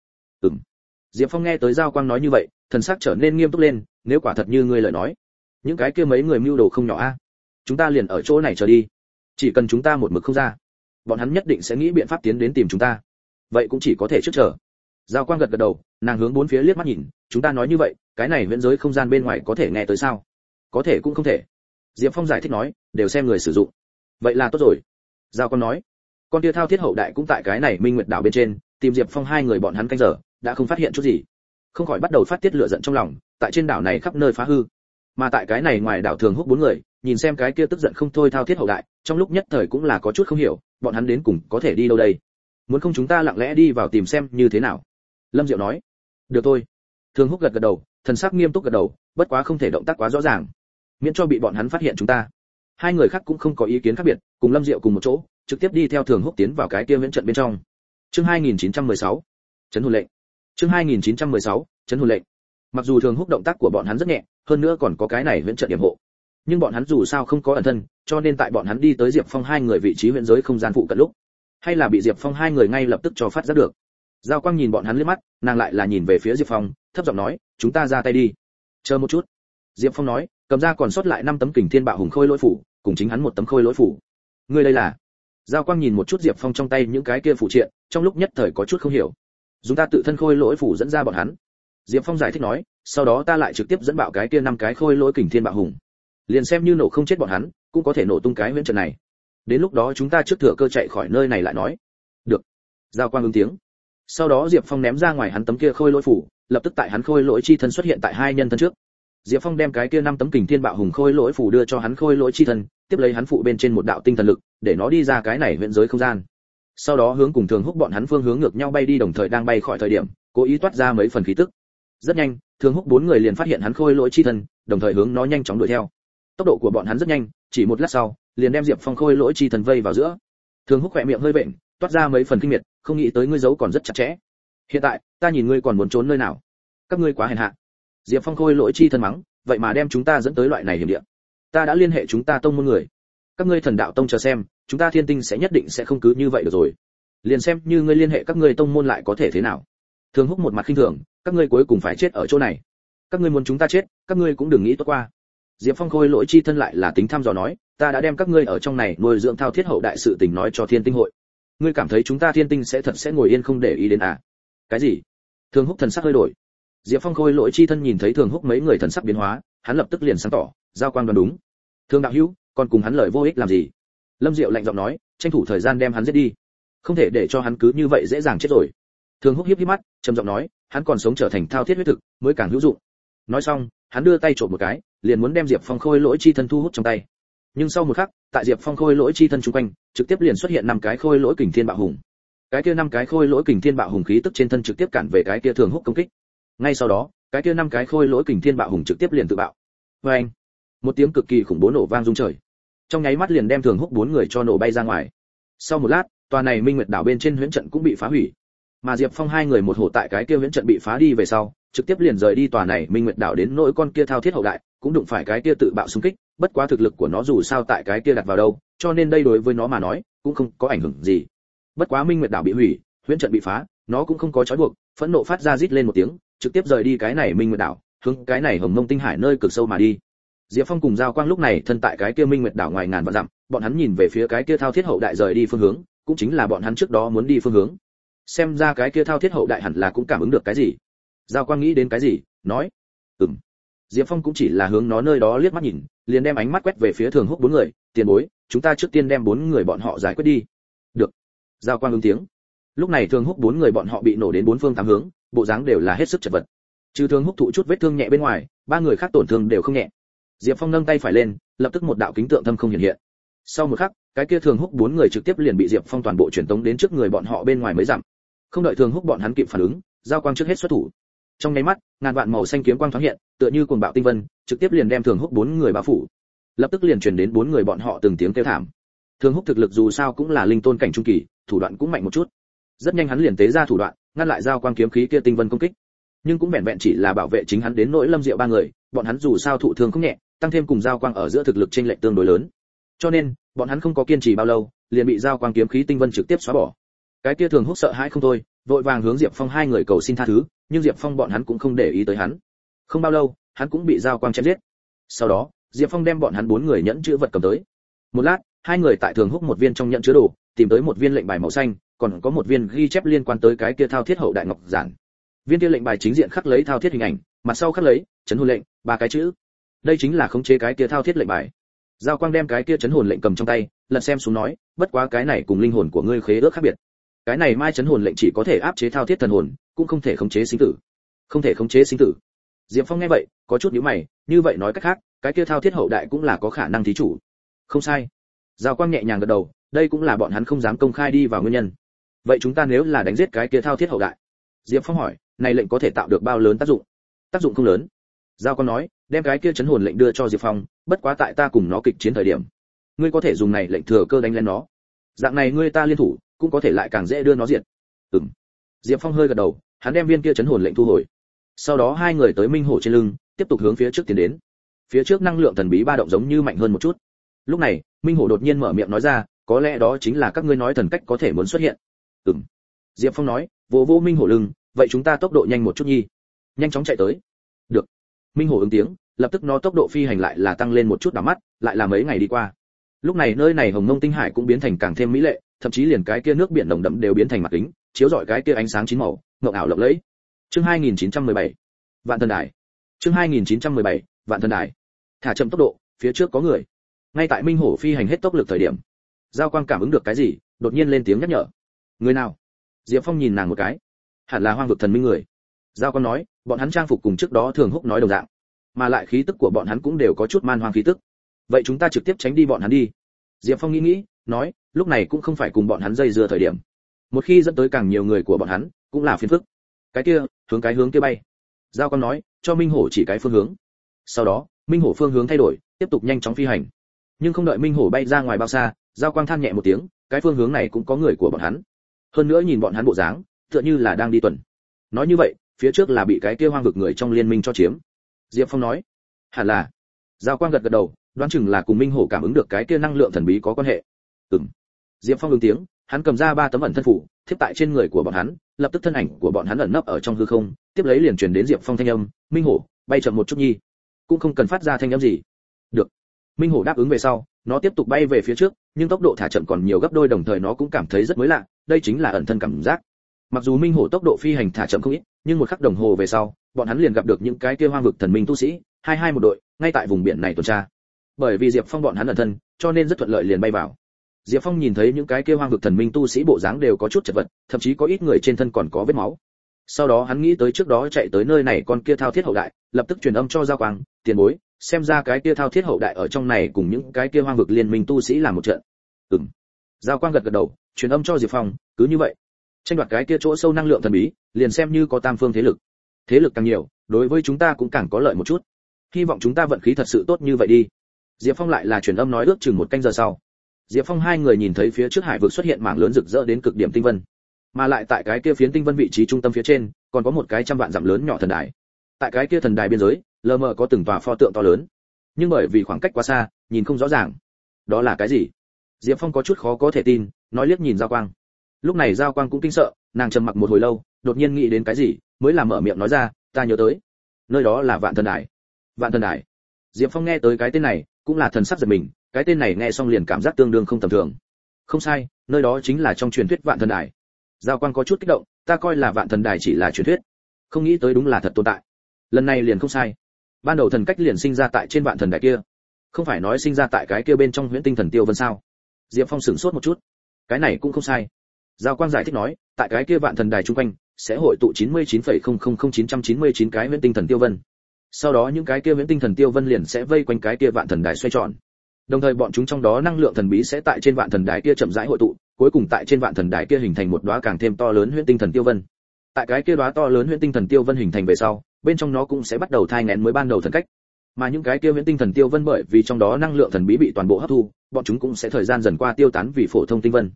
Diệp Phong nghe tới Giao Quang nói như vậy, thần sắc trở nên nghiêm túc lên, nếu quả thật như ngươi lời nói, những cái kia mấy người mưu đồ không nhỏ a. Chúng ta liền ở chỗ này chờ đi. Chỉ cần chúng ta một mực không ra, bọn hắn nhất định sẽ nghĩ biện pháp tiến đến tìm chúng ta. Vậy cũng chỉ có thể trước chờ. Giao Quang gật gật đầu, nàng hướng bốn phía liếc mắt nhìn, chúng ta nói như vậy, cái này viễn giới không gian bên ngoài có thể nghe tới sao? Có thể cũng không thể. Diệp Phong giải thích nói, đều xem người sử dụng. Vậy là tốt rồi. Giao Quang nói, con tia thao thiết hậu đại cũng tại cái này Minh Nguyệt đảo bên trên, tìm Diệp Phong hai người bọn hắn canh giờ, đã không phát hiện chút gì, không khỏi bắt đầu phát tiết lửa giận trong lòng, tại trên đảo này khắp nơi phá hư. Mà tại cái này ngoài đảo Thường Húc bốn người, nhìn xem cái kia tức giận không thôi thao thiết hậu đại, trong lúc nhất thời cũng là có chút không hiểu, bọn hắn đến cùng có thể đi đâu đây? Muốn không chúng ta lặng lẽ đi vào tìm xem như thế nào? Lâm Diệu nói. Được thôi. Thường Húc gật gật đầu, thần sắc nghiêm túc gật đầu, bất quá không thể động tác quá rõ ràng, miễn cho bị bọn hắn phát hiện chúng ta. Hai người khác cũng không có ý kiến khác biệt, cùng Lâm Diệu cùng một chỗ, trực tiếp đi theo Thường Húc tiến vào cái kia viễn trận bên trong. Chương 2916, trấn hồn lệnh. Chương 2916, trấn hồn lệnh. Mặc dù Thường Húc động tác của bọn hắn rất nhẹ, hơn nữa còn có cái này viễn trận điểm hộ, nhưng bọn hắn dù sao không có ẩn thân, cho nên tại bọn hắn đi tới Diệp Phong hai người vị trí viễn giới không gian phụ cận lúc, hay là bị Diệp Phong hai người ngay lập tức cho phát giác được. Giao Quang nhìn bọn hắn liếc mắt, nàng lại là nhìn về phía Diệp Phong, thấp giọng nói, chúng ta ra tay đi. Chờ một chút. Diệp Phong nói, cầm ra còn sót lại 5 tấm kình thiên bạo hùng khôi lỗi phủ, cùng chính hắn một tấm khôi lỗi phủ. Ngươi đây là? Giao Quang nhìn một chút Diệp Phong trong tay những cái kia phụ triện, trong lúc nhất thời có chút không hiểu. Dùng ta tự thân khôi lỗi phủ dẫn ra bọn hắn. Diệp Phong giải thích nói, sau đó ta lại trực tiếp dẫn bạo cái kia 5 cái khôi lỗi kình thiên bạo hùng. Liền xem như nổ không chết bọn hắn, cũng có thể nổ tung cái huyễn trận này. Đến lúc đó chúng ta trước thừa cơ chạy khỏi nơi này lại nói. Được. Giao Quang ứng tiếng. Sau đó Diệp Phong ném ra ngoài hắn tấm kia khôi lỗi phủ, lập tức tại hắn khôi lỗi chi thân xuất hiện tại hai nhân thân trước. Diệp Phong đem cái kia 5 tấm kình thiên bạo hùng khôi lỗi phủ đưa cho hắn khôi lỗi chi thân, tiếp lấy hắn phụ bên trên một đạo tinh thần lực, để nó đi ra cái này huyễn giới không gian. Sau đó hướng cùng Thường Húc bọn hắn phương hướng ngược nhau bay đi, đồng thời đang bay khỏi thời điểm, cố ý toát ra mấy phần khí tức. Rất nhanh, Thường Húc bốn người liền phát hiện hắn khôi lỗi chi thân, đồng thời hướng nó nhanh chóng đuổi theo. Tốc độ của bọn hắn rất nhanh, chỉ một lát sau, liền đem Diệp Phong khôi lỗi chi thân vây vào giữa. Thường Húc khẽ miệng hơi vện, toát ra mấy phần kinh miệt, không nghĩ tới ngươi giấu còn rất chặt chẽ. Hiện tại, ta nhìn ngươi còn muốn trốn nơi nào? Các ngươi quá hèn hạ. Diệp Phong khôi lỗi chi thân mắng, vậy mà đem chúng ta dẫn tới loại này hiểm địa. Ta đã liên hệ chúng ta tông môn người, các ngươi Thần Đạo Tông chờ xem, chúng ta Thiên Tinh sẽ nhất định sẽ không cứ như vậy được rồi. Liền xem như ngươi liên hệ các ngươi tông môn lại có thể thế nào? Thường Húc một mặt khinh thường, các ngươi cuối cùng phải chết ở chỗ này. Các ngươi muốn chúng ta chết, các ngươi cũng đừng nghĩ tốt qua. Diệp Phong khôi lỗi chi thân lại là tính thăm dò nói, ta đã đem các ngươi ở trong này nuôi dưỡng thao thiết hậu đại sự tình nói cho Thiên Tinh hội. Ngươi cảm thấy chúng ta Thiên Tinh sẽ thật sẽ ngồi yên không để ý đến à? Cái gì? Thường Húc thần sắc hơi đổi. Diệp Phong khôi lỗi chi thân nhìn thấy Thường Húc mấy người thần sắc biến hóa, hắn lập tức liền sáng tỏ, Giao Quang đoán đúng. Thường đạo hữu, còn cùng hắn lời vô ích làm gì? Lâm Diệu lạnh giọng nói, tranh thủ thời gian đem hắn giết đi, không thể để cho hắn cứ như vậy dễ dàng chết rồi. Thường Húc híp híp mắt, trầm giọng nói, hắn còn sống trở thành thao thiết huyết thực, mới càng hữu dụng. Nói xong, hắn đưa tay trộm một cái, liền muốn đem Diệp Phong khôi lỗi chi thân thu hút trong tay. Nhưng sau một khắc, tại Diệp Phong khôi lỗi chi thân xung quanh, trực tiếp liền xuất hiện 5 cái khôi lỗi kình thiên bạo hùng. Cái kia 5 cái khôi lỗi kình thiên bạo hùng khí tức trên thân trực tiếp cản về cái kia Thường Húc công kích. Ngay sau đó, cái kia 5 cái khôi lỗi kình thiên bạo hùng trực tiếp liền tự bạo. Oeng! Một tiếng cực kỳ khủng bố nổ vang rung trời. Trong nháy mắt liền đem Thường Húc 4 người cho nổ bay ra ngoài. Sau một lát, tòa này Minh Nguyệt đảo bên trên huyễn trận cũng bị phá hủy. Mà Diệp Phong hai người một hổ tại cái kia huyễn trận bị phá đi về sau, trực tiếp liền rời đi tòa này Minh Nguyệt đảo đến nỗi con kia thao thiết hậu đại, cũng đụng phải cái kia tự bạo xung kích, bất quá thực lực của nó dù sao tại cái kia đặt vào đâu, cho nên đây đối với nó mà nói, cũng không có ảnh hưởng gì. Bất quá Minh Nguyệt đảo bị hủy, huyễn trận bị phá, nó cũng không có trói buộc, phẫn nộ phát ra rít lên một tiếng, trực tiếp rời đi cái này Minh Nguyệt đảo, hướng cái này Hồng Mông tinh hải nơi cực sâu mà đi. Diệp Phong cùng Giao Quang lúc này thân tại cái kia Minh Nguyệt đảo ngoài ngàn vạn dặm, bọn hắn nhìn về phía cái kia thao thiết hậu đại rời đi phương hướng, cũng chính là bọn hắn trước đó muốn đi phương hướng. Xem ra cái kia thao thiết hậu đại hẳn là cũng cảm ứng được cái gì. Giao Quang nghĩ đến cái gì, nói, Diệp Phong cũng chỉ là hướng nó nơi đó liếc mắt nhìn, liền đem ánh mắt quét về phía Thường Húc 4 người, tiền bối, chúng ta trước tiên đem 4 người bọn họ giải quyết đi. Được. Giao Quang ứng tiếng. Lúc này Thường Húc 4 người bọn họ bị nổ đến 4 phương 8 hướng, bộ dáng đều là hết sức chật vật. Trừ Thường Húc thụ chút vết thương nhẹ bên ngoài, 3 người khác tổn thương đều không nhẹ. Diệp Phong nâng tay phải lên, lập tức một đạo kính tượng thâm không hiện hiện. Sau một khắc, cái kia Thường Húc 4 người trực tiếp liền bị Diệp Phong toàn bộ truyền tống đến trước người bọn họ bên ngoài mấy dặm. Không đợi Thường Húc bọn hắn kịp phản ứng, Giao Quang trước hết xuất thủ. Trong nháy mắt, ngàn vạn màu xanh kiếm quang thoáng hiện, tựa như cuồng bạo tinh vân, trực tiếp liền đem Thường Húc 4 người bao phủ. Lập tức liền truyền đến 4 người bọn họ từng tiếng kêu thảm. Thường Húc thực lực dù sao cũng là linh tôn cảnh trung kỳ, thủ đoạn cũng mạnh một chút. Rất nhanh hắn liền tế ra thủ đoạn, ngăn lại giao quang kiếm khí kia tinh vân công kích. Nhưng cũng vẹn vẹn chỉ là bảo vệ chính hắn đến nỗi Lâm Diệu ba người, bọn hắn dù sao thụ thương không nhẹ, tăng thêm cùng giao quang ở giữa thực lực chênh lệch tương đối lớn. Cho nên, bọn hắn không có kiên trì bao lâu, liền bị giao quang kiếm khí tinh vân trực tiếp xóa bỏ. Cái kia Thường Húc sợ hãi không thôi, vội vàng hướng Diệp Phong hai người cầu xin tha thứ, nhưng Diệp Phong bọn hắn cũng không để ý tới hắn. Không bao lâu, hắn cũng bị giao quang chém giết. Sau đó, Diệp Phong đem bọn hắn 4 người nhẫn chứa vật cầm tới. Một lát, hai người tại Thường Húc một viên trong nhẫn chứa đồ, tìm tới một viên lệnh bài màu xanh, còn có một viên ghi chép liên quan tới cái kia Thao Thiết Hậu Đại Ngọc Giản. Viên kia lệnh bài chính diện khắc lấy Thao Thiết hình ảnh, mặt sau khắc lấy Chấn Hồn lệnh, 3 cái chữ. Đây chính là khống chế cái kia Thao Thiết lệnh bài. Giao Quang đem cái kia Chấn Hồn lệnh cầm trong tay, lật xem xuống nói, bất quá cái này cùng linh hồn của ngươi khế ước khác biệt. Cái này Mai Chấn Hồn lệnh chỉ có thể áp chế Thao Thiết thần hồn, cũng không thể khống chế sinh tử. Không thể khống chế sinh tử. Diệp Phong nghe vậy, có chút nhíu mày, như vậy nói cách khác, cái kia Thao Thiết Hậu Đại cũng là có khả năng thí chủ. Không sai. Giao Quang nhẹ nhàng gật đầu, đây cũng là bọn hắn không dám công khai đi vào nguyên nhân. Vậy chúng ta nếu là đánh giết cái kia Thao Thiết Hậu Đại? Diệp Phong hỏi, này lệnh có thể tạo được bao lớn tác dụng? Tác dụng không lớn. Giao Quang nói, đem cái kia Chấn Hồn lệnh đưa cho Diệp Phong, bất quá tại ta cùng nó kịch chiến thời điểm, ngươi có thể dùng này lệnh thừa cơ đánh lên nó. Dạng này ngươi ta liên thủ, cũng có thể lại càng dễ đưa nó diệt. Diệp Phong hơi gật đầu, hắn đem viên kia Chấn Hồn lệnh thu hồi. Sau đó hai người tới Minh Hổ trên lưng, tiếp tục hướng phía trước tiến đến. Phía trước năng lượng thần bí ba động giống như mạnh hơn một chút. Lúc này, Minh Hổ đột nhiên mở miệng nói ra, có lẽ đó chính là các ngươi nói thần cách có thể muốn xuất hiện. Diệp Phong nói, vô Minh Hổ lưng, vậy chúng ta tốc độ nhanh một chút nhi. Nhanh chóng chạy tới. Được. Minh Hổ ứng tiếng, lập tức nó tốc độ phi hành lại là tăng lên một chút đảo mắt, lại là mấy ngày đi qua. Lúc này nơi này Hồng Mông tinh hải cũng biến thành càng thêm mỹ lệ, thậm chí liền cái kia nước biển nồng đậm đều biến thành mặt kính, chiếu rọi cái kia ánh sáng chín màu, ngộng ảo lộng lẫy. Chương 2917. Vạn Thần Đài. Chương 2917. Vạn Thần Đài. Thả chậm tốc độ, phía trước có người. Ngay tại Minh Hổ phi hành hết tốc lực thời điểm, Giao Quang cảm ứng được cái gì, đột nhiên lên tiếng nhắc nhở. Người nào? Diệp Phong nhìn nàng một cái. Hẳn là Hoang vực thần minh người. Giao Quang nói, bọn hắn trang phục cùng trước đó Thường Húc nói đồng dạng, mà lại khí tức của bọn hắn cũng đều có chút man hoang khí tức. Vậy chúng ta trực tiếp tránh đi bọn hắn đi. Diệp Phong nghĩ, nói, lúc này cũng không phải cùng bọn hắn dây dưa thời điểm. Một khi dẫn tới càng nhiều người của bọn hắn, cũng là phiền phức. Cái kia, hướng kia bay. Giao Quang nói, cho Minh Hổ chỉ cái phương hướng. Sau đó, Minh Hổ phương hướng thay đổi, tiếp tục nhanh chóng phi hành. Nhưng không đợi Minh Hổ bay ra ngoài bao xa, Giao Quang than nhẹ một tiếng, cái phương hướng này cũng có người của bọn hắn. Hơn nữa nhìn bọn hắn bộ dáng, tựa như là đang đi tuần. Nói như vậy, phía trước là bị cái kia hoang vực người trong liên minh cho chiếm. Diệp Phong nói, hẳn là. Giao Quang gật gật đầu, đoán chừng là cùng Minh Hổ cảm ứng được cái kia năng lượng thần bí có quan hệ. Diệp Phong ứng tiếng, hắn cầm ra 3 tấm ẩn thân phủ, thiếp tại trên người của bọn hắn, lập tức thân ảnh của bọn hắn ẩn nấp ở trong hư không, tiếp lấy liền truyền đến Diệp Phong thanh âm, Minh Hổ, bay chậm một chút nhi. Cũng không cần phát ra thanh âm gì. Được. Minh Hổ đáp ứng về sau, nó tiếp tục bay về phía trước, nhưng tốc độ thả chậm còn nhiều gấp đôi, đồng thời nó cũng cảm thấy rất mới lạ, đây chính là ẩn thân cảm giác. Mặc dù Minh Hổ tốc độ phi hành thả chậm không ít, nhưng một khắc đồng hồ về sau, bọn hắn liền gặp được những cái kia hoang vực thần minh tu sĩ, hai một đội, ngay tại vùng biển này tuần tra. Bởi vì Diệp Phong bọn hắn ẩn thân, cho nên rất thuận lợi liền bay vào. Diệp Phong nhìn thấy những cái kia hoang vực thần minh tu sĩ bộ dáng đều có chút chật vật, thậm chí có ít người trên thân còn có vết máu. Sau đó hắn nghĩ tới trước đó chạy tới nơi này con kia Thao Thiết Hậu Đại, lập tức truyền âm cho Giao Quang, tiền bối, xem ra cái kia Thao Thiết Hậu Đại ở trong này cùng những cái kia hoang vực liên minh tu sĩ làm một trận. Giao Quang gật gật đầu, truyền âm cho Diệp Phong, cứ như vậy, tranh đoạt cái kia chỗ sâu năng lượng thần bí, liền xem như có tam phương thế lực. Thế lực càng nhiều, đối với chúng ta cũng càng có lợi một chút. Hy vọng chúng ta vận khí thật sự tốt như vậy đi. Diệp Phong lại là truyền âm nói ước chừng 1 canh giờ sau. Diệp Phong hai người nhìn thấy phía trước hải vực xuất hiện mảng lớn rực rỡ đến cực điểm tinh vân, mà lại tại cái kia phiến tinh vân vị trí trung tâm phía trên, còn có một cái trăm vạn dặm lớn nhỏ thần đài. Tại cái kia thần đài biên giới, lờ mờ có từng tòa pho tượng to lớn, nhưng bởi vì khoảng cách quá xa, nhìn không rõ ràng. Đó là cái gì? Diệp Phong có chút khó có thể tin, nói liếc nhìn Giao Quang. Lúc này Giao Quang cũng kinh sợ, nàng trầm mặc một hồi lâu, đột nhiên nghĩ đến cái gì, mới là mở miệng nói ra, ta nhớ tới, nơi đó là Vạn Thần Đài. Vạn Thần Đài. Diệp Phong nghe tới cái tên này, cũng là thần sắc giật mình, cái tên này nghe xong liền cảm giác tương đương không tầm thường. Không sai, nơi đó chính là trong truyền thuyết Vạn Thần Đài. Giao Quang có chút kích động, ta coi là Vạn Thần Đài chỉ là truyền thuyết, không nghĩ tới đúng là thật tồn tại. Lần này liền không sai. Ban đầu thần cách liền sinh ra tại trên Vạn Thần Đài kia, không phải nói sinh ra tại cái kia bên trong Huyễn Tinh Thần Tiêu Vân sao? Diệp Phong sửng sốt một chút. Cái này cũng không sai. Giao Quang giải thích nói, tại cái kia Vạn Thần Đài trung quanh sẽ hội tụ 99,000999 cái Huyễn Tinh Thần Tiêu Vân. Sau đó những cái kia Huyễn Tinh Thần Tiêu Vân liền sẽ vây quanh cái kia Vạn Thần Đài xoay tròn. Đồng thời bọn chúng trong đó năng lượng thần bí sẽ tại trên Vạn Thần Đài kia chậm rãi hội tụ, cuối cùng tại trên Vạn Thần Đài kia hình thành một đóa càng thêm to lớn Huyễn Tinh Thần Tiêu Vân. Tại cái kia đóa to lớn Huyễn Tinh Thần Tiêu Vân hình thành về sau, bên trong nó cũng sẽ bắt đầu thai nghén mới ban đầu thần cách. Mà những cái kia Huyễn Tinh Thần Tiêu Vân bởi vì trong đó năng lượng thần bí bị toàn bộ hấp thu, bọn chúng cũng sẽ thời gian dần qua tiêu tán vì phổ thông tinh vân.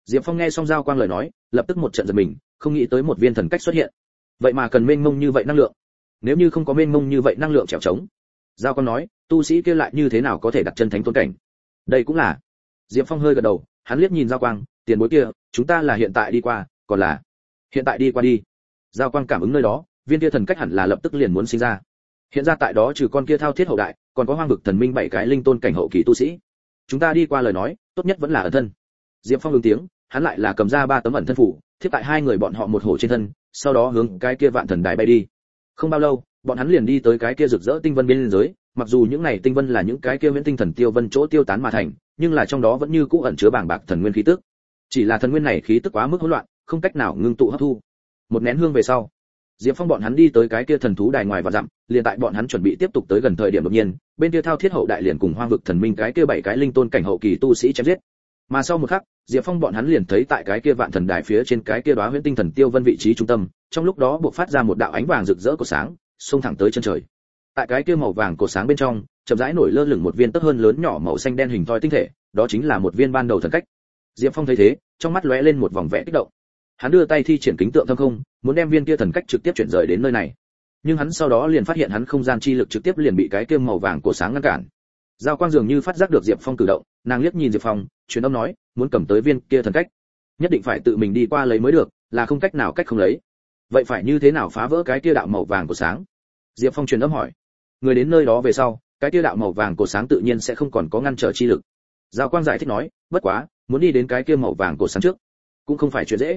Diệp Phong nghe xong Giao Quang lời nói, lập tức một trận giật mình, không nghĩ tới một viên thần cách xuất hiện. Vậy mà cần mênh mông như vậy năng lượng. Nếu như không có mênh mông như vậy năng lượng trèo trống, Giao Quang nói, tu sĩ kia lại như thế nào có thể đặt chân thánh tôn cảnh? Đây cũng là. Diệp Phong hơi gật đầu, hắn liếc nhìn Giao Quang, tiền bối kia, chúng ta là hiện tại đi qua, còn là hiện tại đi qua đi. Giao Quang cảm ứng nơi đó, viên kia thần cách hẳn là lập tức liền muốn sinh ra. Hiện ra tại đó trừ con kia thao thiết hậu đại, còn có hoang vực thần minh 7 cái linh tôn cảnh hậu kỳ tu sĩ. Chúng ta đi qua lời nói, tốt nhất vẫn là ẩn thân. Diệp Phong ứng tiếng, hắn lại là cầm ra 3 tấm ẩn thân phủ, thiếp tại hai người bọn họ một hổ trên thân, sau đó hướng cái kia vạn thần đài bay đi. Không bao lâu, bọn hắn liền đi tới cái kia rực rỡ tinh vân bên dưới, mặc dù những này tinh vân là những cái kia viễn tinh thần tiêu vân chỗ tiêu tán mà thành, nhưng là trong đó vẫn như cũ ẩn chứa bàng bạc thần nguyên khí tức. Chỉ là thần nguyên này khí tức quá mức hỗn loạn, không cách nào ngưng tụ hấp thu. Một nén hương về sau, Diệp Phong bọn hắn đi tới cái kia thần thú đài ngoài và dặm, liền tại bọn hắn chuẩn bị tiếp tục tới gần thời điểm đột nhiên, bên kia thao thiết hậu đại liền cùng hoang vực thần minh cái kia 7 cái linh tôn cảnh hậu kỳ tu sĩ chém giết. Mà sau một khắc, Diệp Phong bọn hắn liền thấy tại cái kia vạn thần đài phía trên cái kia đóa huyễn tinh thần tiêu vân vị trí trung tâm, trong lúc đó bộc phát ra một đạo ánh vàng rực rỡ của sáng, xông thẳng tới chân trời. Tại cái kia màu vàng của sáng bên trong, chậm rãi nổi lơ lửng một viên tấc hơn lớn nhỏ màu xanh đen hình thoi tinh thể, đó chính là một viên ban đầu thần cách. Diệp Phong thấy thế, trong mắt lóe lên một vòng vẻ kích động. Hắn đưa tay thi triển kính tượng thâm không, muốn đem viên kia thần cách trực tiếp chuyển rời đến nơi này. Nhưng hắn sau đó liền phát hiện hắn không gian chi lực trực tiếp liền bị cái kia màu vàng của sáng ngăn cản. Giao Quang dường như phát giác được Diệp Phong cử động, nàng liếc nhìn Diệp Phong, truyền âm nói, muốn cầm tới viên kia thần cách, nhất định phải tự mình đi qua lấy mới được, là không cách nào cách không lấy. Vậy phải như thế nào phá vỡ cái kia đạo màu vàng của sáng? Diệp Phong truyền âm hỏi. Người đến nơi đó về sau, cái kia đạo màu vàng của sáng tự nhiên sẽ không còn có ngăn trở chi lực. Giao Quang giải thích nói, bất quá, muốn đi đến cái kia màu vàng của sáng trước, cũng không phải chuyện dễ.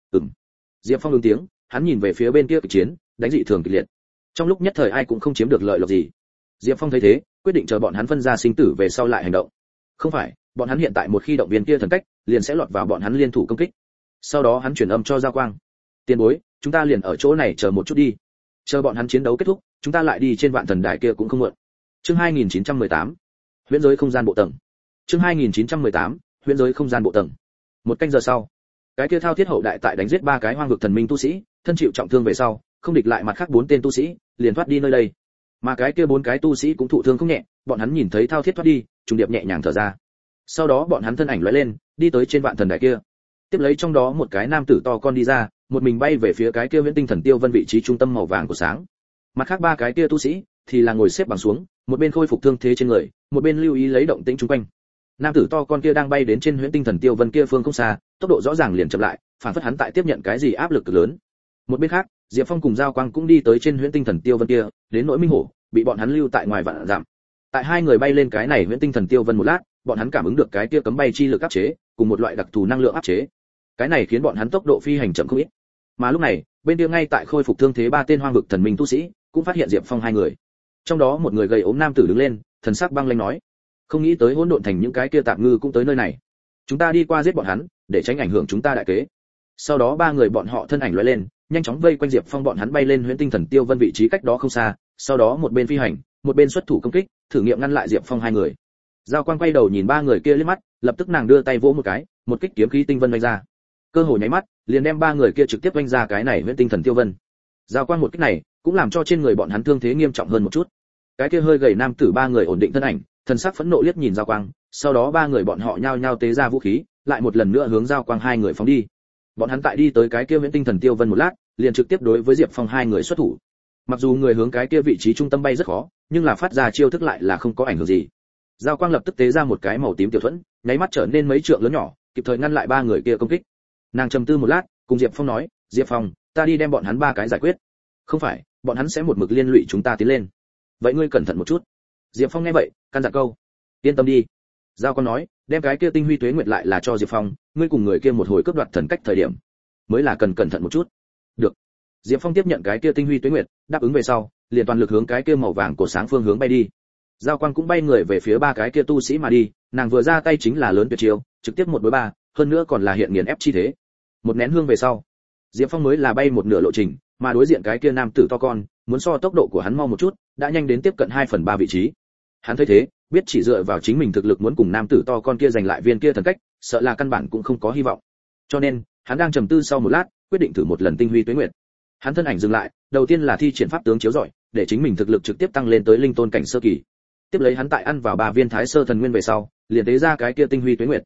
Diệp Phong ứng tiếng, hắn nhìn về phía bên kia kịch chiến, đánh dị thường kịch liệt. Trong lúc nhất thời ai cũng không chiếm được lợi lộc gì. Diệp Phong thấy thế, quyết định chờ bọn hắn phân ra sinh tử về sau lại hành động. Không phải, bọn hắn hiện tại một khi động viên kia thần cách, liền sẽ lọt vào bọn hắn liên thủ công kích. Sau đó hắn truyền âm cho Giao Quang, tiền bối, chúng ta liền ở chỗ này chờ một chút đi. Chờ bọn hắn chiến đấu kết thúc, chúng ta lại đi trên vạn thần đài kia cũng không muộn. Chương 2918, huyễn giới không gian bộ tầng. Chương 2918, huyễn giới không gian bộ tầng. Một canh giờ sau, cái kia thao thiết hậu đại tại đánh giết 3 cái hoang vực thần minh tu sĩ, thân chịu trọng thương về sau, không địch lại mặt khác 4 tên tu sĩ, liền thoát đi nơi đây. Mà cái kia 4 cái tu sĩ cũng thụ thương không nhẹ, bọn hắn nhìn thấy thao thiết thoát đi, trùng điệp nhẹ nhàng thở ra. Sau đó bọn hắn thân ảnh lóe lên, đi tới trên vạn thần đài kia. Tiếp lấy trong đó một cái nam tử to con đi ra, một mình bay về phía cái kia viễn tinh thần tiêu vân vị trí trung tâm màu vàng của sáng. Mặt khác 3 cái kia tu sĩ thì là ngồi xếp bằng xuống, một bên khôi phục thương thế trên người, một bên lưu ý lấy động tĩnh xung quanh. Nam tử to con kia đang bay đến trên huyễn tinh thần tiêu vân kia phương không xa, tốc độ rõ ràng liền chậm lại, phản phất hắn tại tiếp nhận cái gì áp lực cực lớn. Một bên khác, Diệp Phong cùng Giao Quang cũng đi tới trên huyễn tinh thần tiêu vân kia, đến nỗi Minh Hổ bị bọn hắn lưu tại ngoài vạn dặm. Tại hai người bay lên cái này huyễn tinh thần tiêu vân một lát, bọn hắn cảm ứng được cái kia cấm bay chi lực áp chế, cùng một loại đặc thù năng lượng áp chế. Cái này khiến bọn hắn tốc độ phi hành chậm không ít. Mà lúc này, bên kia ngay tại khôi phục thương thế 3 tên hoang vực thần minh tu sĩ, cũng phát hiện Diệp Phong hai người. Trong đó một người gầy ốm nam tử đứng lên, thần sắc băng lãnh nói: "Không nghĩ tới hỗn độn thành những cái kia tạp ngư cũng tới nơi này. Chúng ta đi qua giết bọn hắn, để tránh ảnh hưởng chúng ta đại kế." Sau đó 3 người bọn họ thân ảnh lóe lên, nhanh chóng vây quanh Diệp Phong bọn hắn bay lên huyễn tinh thần tiêu vân vị trí cách đó không xa, sau đó một bên phi hành, một bên xuất thủ công kích, thử nghiệm ngăn lại Diệp Phong hai người. Giao Quang quay đầu nhìn 3 người kia liếc mắt, lập tức nàng đưa tay vỗ một cái, một kích kiếm khí tinh vân vung ra. Cơ hội nháy mắt, liền đem 3 người kia trực tiếp vung ra cái này huyễn tinh thần tiêu vân. Giao Quang một kích này, cũng làm cho trên người bọn hắn thương thế nghiêm trọng hơn một chút. Cái kia hơi gầy nam tử 3 người ổn định thân ảnh, thần sắc phẫn nộ liếc nhìn Giao Quang, sau đó 3 người bọn họ nhao nhao tế ra vũ khí, lại một lần nữa hướng Giao Quang hai người phóng đi. Bọn hắn tại đi tới cái kia huyễn tinh thần tiêu vân một lát, liền trực tiếp đối với Diệp Phong hai người xuất thủ. Mặc dù người hướng cái kia vị trí trung tâm bay rất khó, nhưng là phát ra chiêu thức lại là không có ảnh hưởng gì. Giao Quang lập tức tế ra một cái màu tím tiểu thuẫn, nháy mắt trở nên mấy trượng lớn nhỏ, kịp thời ngăn lại 3 người kia công kích. Nàng trầm tư một lát, cùng Diệp Phong nói: "Diệp Phong, ta đi đem bọn hắn 3 cái giải quyết." "Không phải, bọn hắn sẽ một mực liên lụy chúng ta tiến lên. Vậy ngươi cẩn thận một chút." Diệp Phong nghe vậy, căn dặn câu: "Yên tâm đi." Giao Quang nói: "Đem cái kia tinh huy tuế nguyệt lại là cho Diệp Phong, ngươi cùng người kia một hồi cướp đoạt thần cách thời điểm, mới là cần cẩn thận một chút." "Được." Diệp Phong tiếp nhận cái kia tinh huy tuế nguyệt, đáp ứng về sau, liền toàn lực hướng cái kia màu vàng của sáng phương hướng bay đi. Giao Quang cũng bay người về phía 3 cái kia tu sĩ mà đi, nàng vừa ra tay chính là lớn tuyệt chiêu, trực tiếp 1 đối 3, hơn nữa còn là hiện nghiền ép chi thế. Một nén hương về sau, Diệp Phong mới là bay một nửa lộ trình, mà đối diện cái kia nam tử to con, muốn so tốc độ của hắn mau một chút, đã nhanh đến tiếp cận 2/3 vị trí. Hắn thấy thế, biết chỉ dựa vào chính mình thực lực muốn cùng nam tử to con kia giành lại viên kia thần cách, sợ là căn bản cũng không có hy vọng. Cho nên, hắn đang trầm tư sau một lát, quyết định thử một lần tinh huy tuế nguyệt. Hắn thân ảnh dừng lại, đầu tiên là thi triển pháp tướng chiếu rọi, để chính mình thực lực trực tiếp tăng lên tới linh tôn cảnh sơ kỳ. Tiếp lấy hắn tại ăn vào 3 viên thái sơ thần nguyên về sau, liền tế ra cái kia tinh huy tuế nguyệt.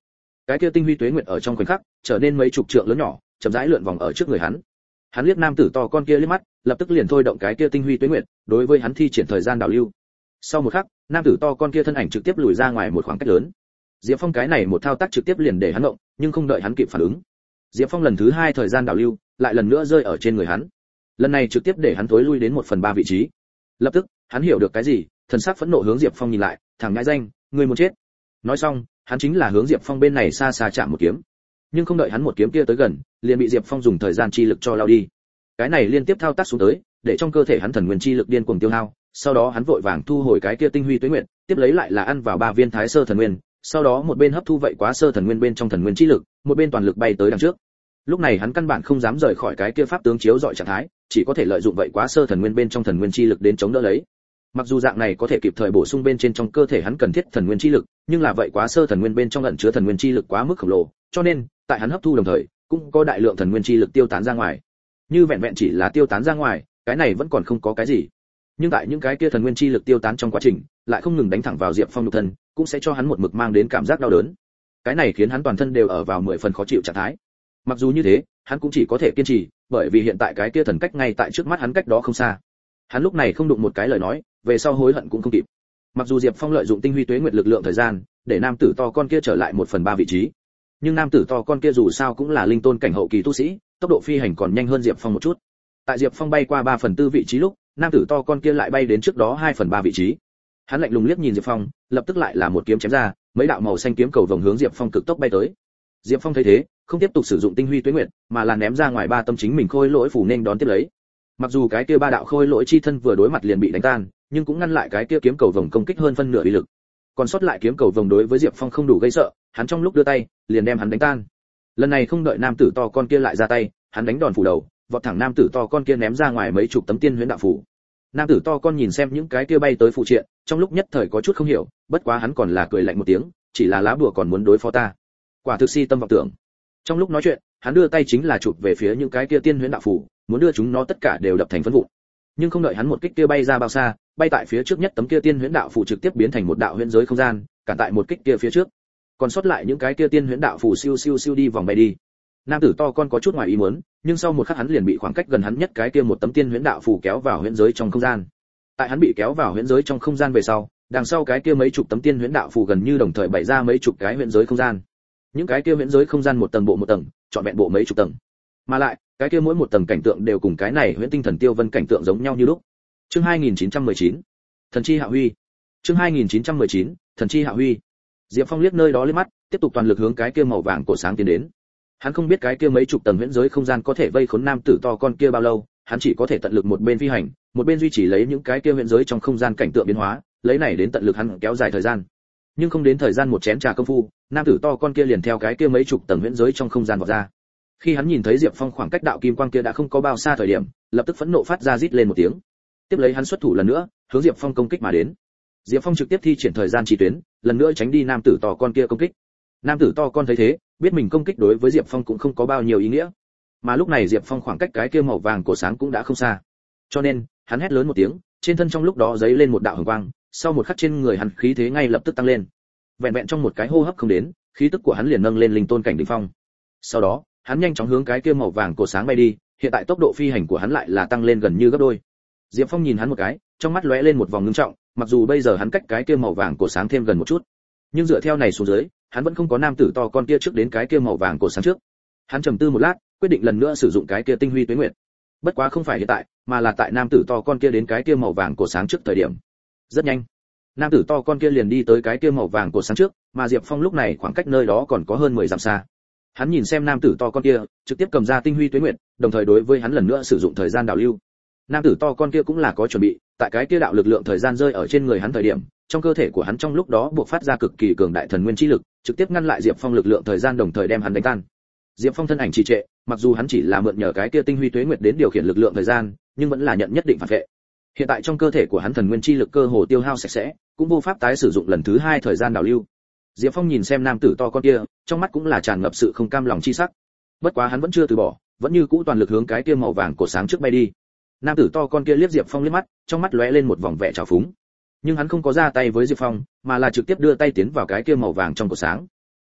cái kia tinh huy tuế nguyệt ở trong khoảnh khắc trở nên mấy chục trượng lớn nhỏ, chậm rãi lượn vòng ở trước người hắn. Hắn liếc nam tử to con kia liếc mắt, lập tức liền thôi động cái kia tinh huy tuế nguyệt, đối với hắn thi triển thời gian đảo lưu. Sau một khắc, nam tử to con kia thân ảnh trực tiếp lùi ra ngoài một khoảng cách lớn. Diệp Phong cái này một thao tác trực tiếp liền để hắn động, nhưng không đợi hắn kịp phản ứng. Diệp Phong lần thứ hai thời gian đảo lưu, lại lần nữa rơi ở trên người hắn. Lần này trực tiếp để hắn tối lui đến 1/3 vị trí. Lập tức, hắn hiểu được cái gì, thần sắc phẫn nộ hướng Diệp Phong nhìn lại, thẳng nhãi danh, ngươi muốn chết. Nói xong, hắn chính là hướng Diệp Phong bên này xa xa chạm một kiếm. Nhưng không đợi hắn một kiếm kia tới gần, liền bị Diệp Phong dùng thời gian chi lực cho lao đi. Cái này liên tiếp thao tác xuống tới, để trong cơ thể hắn thần nguyên chi lực điên cuồng tiêu hao, sau đó hắn vội vàng thu hồi cái kia tinh huy tuế nguyệt, tiếp lấy lại là ăn vào 3 viên thái sơ thần nguyên, sau đó một bên hấp thu vậy quá sơ thần nguyên bên trong thần nguyên chi lực, một bên toàn lực bay tới đằng trước. Lúc này hắn căn bản không dám rời khỏi cái kia pháp tướng chiếu dọi trạng thái, chỉ có thể lợi dụng vậy quá sơ thần nguyên bên trong thần nguyên chi lực đến chống đỡ lấy. Mặc dù dạng này có thể kịp thời bổ sung bên trên trong cơ thể hắn cần thiết thần nguyên chi lực, nhưng là vậy quá sơ thần nguyên bên trong ẩn chứa thần nguyên chi lực quá mức khổng lồ, cho nên tại hắn hấp thu đồng thời, cũng có đại lượng thần nguyên chi lực tiêu tán ra ngoài. Như vẹn vẹn chỉ là tiêu tán ra ngoài, cái này vẫn còn không có cái gì. Nhưng tại những cái kia thần nguyên chi lực tiêu tán trong quá trình, lại không ngừng đánh thẳng vào Diệp Phong nhục thân, cũng sẽ cho hắn một mực mang đến cảm giác đau đớn. Cái này khiến hắn toàn thân đều ở vào 10 phần khó chịu trạng thái. Mặc dù như thế, hắn cũng chỉ có thể kiên trì, bởi vì hiện tại cái kia thần cách ngay tại trước mắt hắn cách đó không xa. Hắn lúc này không đụng một cái lời nói, về sau hối hận cũng không kịp. Mặc dù Diệp Phong lợi dụng tinh huy tuế nguyệt lực lượng thời gian, để nam tử to con kia trở lại 1/3 vị trí, nhưng nam tử to con kia dù sao cũng là linh tôn cảnh hậu kỳ tu sĩ, tốc độ phi hành còn nhanh hơn Diệp Phong một chút. Tại Diệp Phong bay qua 3/4 vị trí lúc, nam tử to con kia lại bay đến trước đó 2/3 vị trí. Hắn lạnh lùng liếc nhìn Diệp Phong, lập tức lại là một kiếm chém ra, mấy đạo màu xanh kiếm cầu vồng hướng Diệp Phong cực tốc bay tới. Diệp Phong thấy thế, không tiếp tục sử dụng tinh huy tuế nguyệt, mà là ném ra ngoài 3 tâm chính mình khôi lỗi phù nên đón tiếp lấy. Mặc dù cái kia 3 đạo khôi lỗi chi thân vừa đối mặt liền bị đánh tan, nhưng cũng ngăn lại cái kia kiếm cầu vồng công kích hơn phân nửa uy lực. Còn sót lại kiếm cầu vồng đối với Diệp Phong không đủ gây sợ, hắn trong lúc đưa tay, liền đem hắn đánh tan. Lần này không đợi nam tử to con kia lại ra tay, hắn đánh đòn phủ đầu, vọt thẳng nam tử to con kia ném ra ngoài mấy chục tấm tiên huyễn đạo phù. Nam tử to con nhìn xem những cái kia bay tới phụ triện, trong lúc nhất thời có chút không hiểu, bất quá hắn còn là cười lạnh một tiếng, chỉ là lá bùa còn muốn đối phó ta. Quả thực si tâm vọng tưởng. Trong lúc nói chuyện, hắn đưa tay chính là chụp về phía những cái kia tiên huyễn đạo phù, muốn đưa chúng nó tất cả đều đập thành phấn vụn. Nhưng không đợi hắn một kích kia bay ra bao xa, bay tại phía trước nhất tấm kia tiên huyễn đạo phù trực tiếp biến thành một đạo huyễn giới không gian, cản tại một kích kia phía trước. Còn sót lại những cái kia tiên huyễn đạo phù siêu siêu siêu đi vòng bay đi. Nam tử to con có chút ngoài ý muốn, nhưng sau một khắc hắn liền bị khoảng cách gần hắn nhất cái kia một tấm tiên huyễn đạo phù kéo vào huyễn giới trong không gian. Tại hắn bị kéo vào huyễn giới trong không gian về sau, đằng sau cái kia mấy chục tấm tiên huyễn đạo phù gần như đồng thời bày ra mấy chục cái huyễn giới không gian. Những cái kia huyễn giới không gian một tầng bộ một tầng, chọn vẹn bộ mấy chục tầng. Mà lại, cái kia mỗi một tầng cảnh tượng đều cùng cái này huyễn tinh thần tiêu vân cảnh tượng giống nhau như lúc. Chương 2919, Thần chi hạ huy. Chương 2919, Thần chi hạ huy. Diệp Phong liếc nơi đó liếc mắt, tiếp tục toàn lực hướng cái kia màu vàng cổ sáng tiến đến. Hắn không biết cái kia mấy chục tầng huyễn giới không gian có thể vây khốn nam tử to con kia bao lâu, hắn chỉ có thể tận lực một bên phi hành, một bên duy trì lấy những cái kia huyễn giới trong không gian cảnh tượng biến hóa, lấy này đến tận lực hắn kéo dài thời gian. Nhưng không đến thời gian một chén trà công phu, nam tử to con kia liền theo cái kia mấy chục tầng huyễn giới trong không gian vọt ra. Khi hắn nhìn thấy Diệp Phong khoảng cách đạo kim quang kia đã không có bao xa thời điểm, lập tức phẫn nộ phát ra rít lên một tiếng. Tiếp lấy hắn xuất thủ lần nữa, hướng Diệp Phong công kích mà đến. Diệp Phong trực tiếp thi triển thời gian chi tuyến, lần nữa tránh đi nam tử to con kia công kích. Nam tử to con thấy thế, biết mình công kích đối với Diệp Phong cũng không có bao nhiêu ý nghĩa. Mà lúc này Diệp Phong khoảng cách cái kia màu vàng cổ sáng cũng đã không xa. Cho nên, hắn hét lớn một tiếng, trên thân trong lúc đó giấy lên một đạo hồng quang, sau một khắc trên người hắn khí thế ngay lập tức tăng lên. Vẹn vẹn trong một cái hô hấp không đến, khí tức của hắn liền nâng lên linh tôn cảnh đỉnh phong. Sau đó, hắn nhanh chóng hướng cái kia màu vàng cổ sáng bay đi, hiện tại tốc độ phi hành của hắn lại là tăng lên gần như gấp đôi. Diệp Phong nhìn hắn một cái, trong mắt lóe lên một vòng ngưng trọng, mặc dù bây giờ hắn cách cái kia màu vàng cổ sáng thêm gần một chút, nhưng dựa theo này xuống dưới, hắn vẫn không có nam tử to con kia trước đến cái kia màu vàng cổ sáng trước. Hắn trầm tư một lát, quyết định lần nữa sử dụng cái kia tinh huy tuế nguyệt. Bất quá không phải hiện tại, mà là tại nam tử to con kia đến cái kia màu vàng cổ sáng trước thời điểm. Rất nhanh, nam tử to con kia liền đi tới cái kia màu vàng cổ sáng trước, mà Diệp Phong lúc này khoảng cách nơi đó còn có hơn 10 dặm xa. Hắn nhìn xem nam tử to con kia, trực tiếp cầm ra tinh huy tuế nguyệt, đồng thời đối với hắn lần nữa sử dụng thời gian đảo lưu. Nam tử to con kia cũng là có chuẩn bị, tại cái kia đạo lực lượng thời gian rơi ở trên người hắn thời điểm, trong cơ thể của hắn trong lúc đó buộc phát ra cực kỳ cường đại thần nguyên chi lực, trực tiếp ngăn lại Diệp Phong lực lượng thời gian đồng thời đem hắn đánh tan. Diệp Phong thân ảnh trì trệ, mặc dù hắn chỉ là mượn nhờ cái kia tinh huy tuế nguyệt đến điều khiển lực lượng thời gian, nhưng vẫn là nhận nhất định phản vệ. Hiện tại trong cơ thể của hắn thần nguyên chi lực cơ hồ tiêu hao sạch sẽ, cũng vô pháp tái sử dụng lần thứ 2 thời gian đảo lưu. Diệp Phong nhìn xem nam tử to con kia, trong mắt cũng là tràn ngập sự không cam lòng chi sắc. Bất quá hắn vẫn chưa từ bỏ, vẫn như cũ toàn lực hướng cái kia màu vàng cổ sáng trước bay đi. Nam tử to con kia liếc Diệp Phong liếc mắt, trong mắt lóe lên một vòng vẻ trào phúng. Nhưng hắn không có ra tay với Diệp Phong, mà là trực tiếp đưa tay tiến vào cái kia màu vàng trong cổ sáng.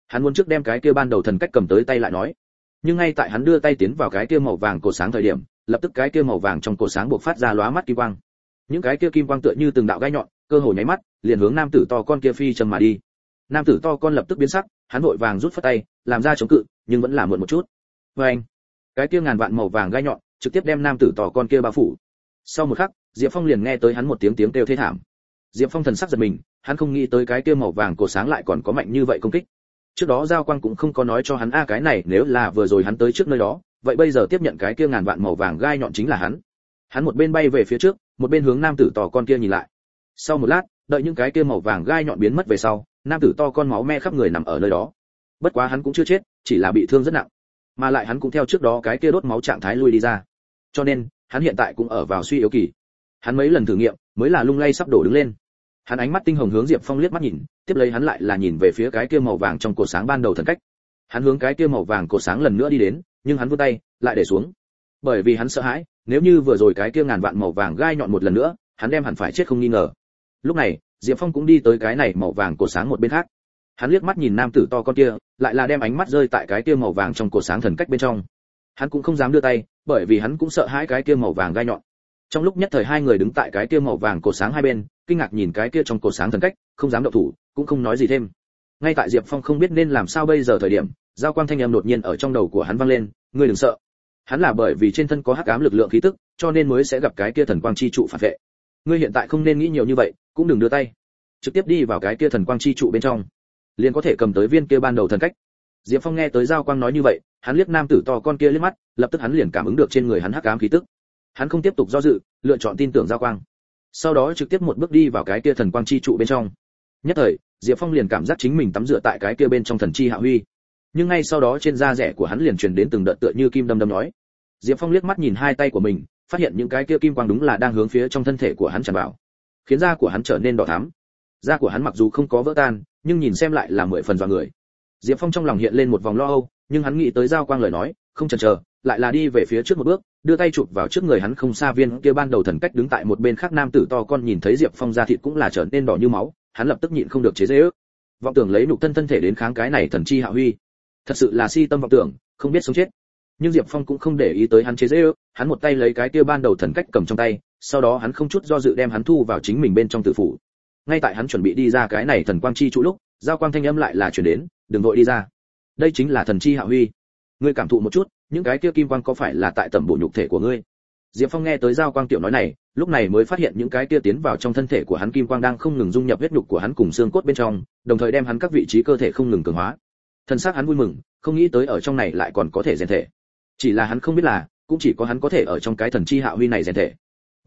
Hắn muốn trước đem cái kia ban đầu thần cách cầm tới tay lại nói. Nhưng ngay tại hắn đưa tay tiến vào cái kia màu vàng cột sáng thời điểm, lập tức cái kia màu vàng trong cột sáng bộc phát ra lóa mắt kim quang. Những cái kia kim quang tựa như từng đạo gai nhọn, cơ hồ nháy mắt, liền hướng nam tử to con kia phi châm mà đi. Nam tử to con lập tức biến sắc, hắn vội vàng rút phất tay, làm ra chống cự, nhưng vẫn là muộn một chút. Oeng! Cái kia ngàn vạn màu vàng gai nhọn, trực tiếp đem nam tử to con kia bao phủ. Sau một khắc, Diệp Phong liền nghe tới hắn một tiếng tiếng kêu thê thảm. Diệp Phong thần sắc giật mình, hắn không nghĩ tới cái kia màu vàng cột sáng lại còn có mạnh như vậy công kích. Trước đó giao quang cũng không có nói cho hắn cái này nếu là vừa rồi hắn tới trước nơi đó, vậy bây giờ tiếp nhận cái kia ngàn vạn màu vàng gai nhọn chính là hắn. Hắn một bên bay về phía trước, một bên hướng nam tử to con kia nhìn lại. Sau một lát, đợi những cái kia màu vàng gai nhọn biến mất về sau, nam tử to con máu me khắp người nằm ở nơi đó. Bất quá hắn cũng chưa chết, chỉ là bị thương rất nặng, mà lại hắn cũng theo trước đó cái kia đốt máu trạng thái lui đi ra, cho nên hắn hiện tại cũng ở vào suy yếu kỳ. Hắn mấy lần thử nghiệm, mới là lung lay sắp đổ đứng lên. Hắn ánh mắt tinh hồng hướng Diệp Phong liếc mắt nhìn, tiếp lấy hắn lại là nhìn về phía cái kia màu vàng trong cột sáng ban đầu thần cách. Hắn hướng cái kia màu vàng cột sáng lần nữa đi đến, nhưng hắn vươn tay lại để xuống, bởi vì hắn sợ hãi, nếu như vừa rồi cái kia ngàn vạn màu vàng gai nhọn một lần nữa, hắn đem hẳn phải chết không nghi ngờ. Lúc này, Diệp Phong cũng đi tới cái này màu vàng cột sáng một bên khác. Hắn liếc mắt nhìn nam tử to con kia, lại là đem ánh mắt rơi tại cái kia màu vàng trong cột sáng thần cách bên trong. Hắn cũng không dám đưa tay, bởi vì hắn cũng sợ hãi cái kia màu vàng gai nhọn. Trong lúc nhất thời hai người đứng tại cái kia màu vàng cột sáng hai bên, kinh ngạc nhìn cái kia trong cột sáng thần cách, không dám động thủ, cũng không nói gì thêm. Ngay tại Diệp Phong không biết nên làm sao bây giờ thời điểm, giao quang thanh âm đột nhiên ở trong đầu của hắn vang lên, ngươi đừng sợ. Hắn là bởi vì trên thân có hắc ám lực lượng khí tức, cho nên mới sẽ gặp cái kia thần quang chi trụ phản vệ. Ngươi hiện tại không nên nghĩ nhiều như vậy, cũng đừng đưa tay, trực tiếp đi vào cái kia thần quang chi trụ bên trong, liền có thể cầm tới viên kia ban đầu thần cách. Diệp Phong nghe tới giao quang nói như vậy, hắn liếc nam tử to con kia liếc mắt, lập tức hắn liền cảm ứng được trên người hắn hắc ám khí tức. Hắn không tiếp tục do dự, lựa chọn tin tưởng giao quang. Sau đó trực tiếp một bước đi vào cái kia thần quang chi trụ bên trong. Nhất thời, Diệp Phong liền cảm giác chính mình tắm rửa tại cái kia bên trong thần chi hạ huy. Nhưng ngay sau đó trên da rẻ của hắn liền truyền đến từng đợt tựa như kim đâm đâm nói. Diệp Phong liếc mắt nhìn hai tay của mình, phát hiện những cái kia kim quang đúng là đang hướng phía trong thân thể của hắn tràn vào, khiến da của hắn trở nên đỏ thắm. Da của hắn mặc dù không có vỡ tan, nhưng nhìn xem lại là 10 phần dọa người. Diệp Phong trong lòng hiện lên một vòng lo âu, nhưng hắn nghĩ tới giao quang lời nói, không chần chờ, lại là đi về phía trước một bước, đưa tay chụp vào trước người hắn không xa viên kia ban đầu thần cách đứng tại một bên khác nam tử to con nhìn thấy Diệp Phong da thịt cũng là trở nên đỏ như máu, hắn lập tức nhịn không được chế giễu, vọng tưởng lấy nhục thân thể đến kháng cái này thần chi hạ huy. Thật sự là si tâm vọng tưởng, không biết sống chết. Nhưng Diệp Phong cũng không để ý tới hắn chế giễu, hắn một tay lấy cái kia ban đầu thần cách cầm trong tay, sau đó hắn không chút do dự đem hắn thu vào chính mình bên trong tử phủ. Ngay tại hắn chuẩn bị đi ra cái này thần quang chi trụ lúc, giao quang thanh âm lại là truyền đến, đừng vội đi ra. Đây chính là thần chi hạ huy. Ngươi cảm thụ một chút, những cái kia kim quang có phải là tại tẩm bổ nhục thể của ngươi? Diệp Phong nghe tới giao quang tiểu nói này, lúc này mới phát hiện những cái kia tiến vào trong thân thể của hắn kim quang đang không ngừng dung nhập huyết nhục của hắn cùng xương cốt bên trong, đồng thời đem hắn các vị trí cơ thể không ngừng cường hóa. Thân xác hắn vui mừng, không nghĩ tới ở trong này lại còn có thể rèn thể. Chỉ là hắn không biết là, cũng chỉ có hắn có thể ở trong cái thần chi hạ huy này rèn thể.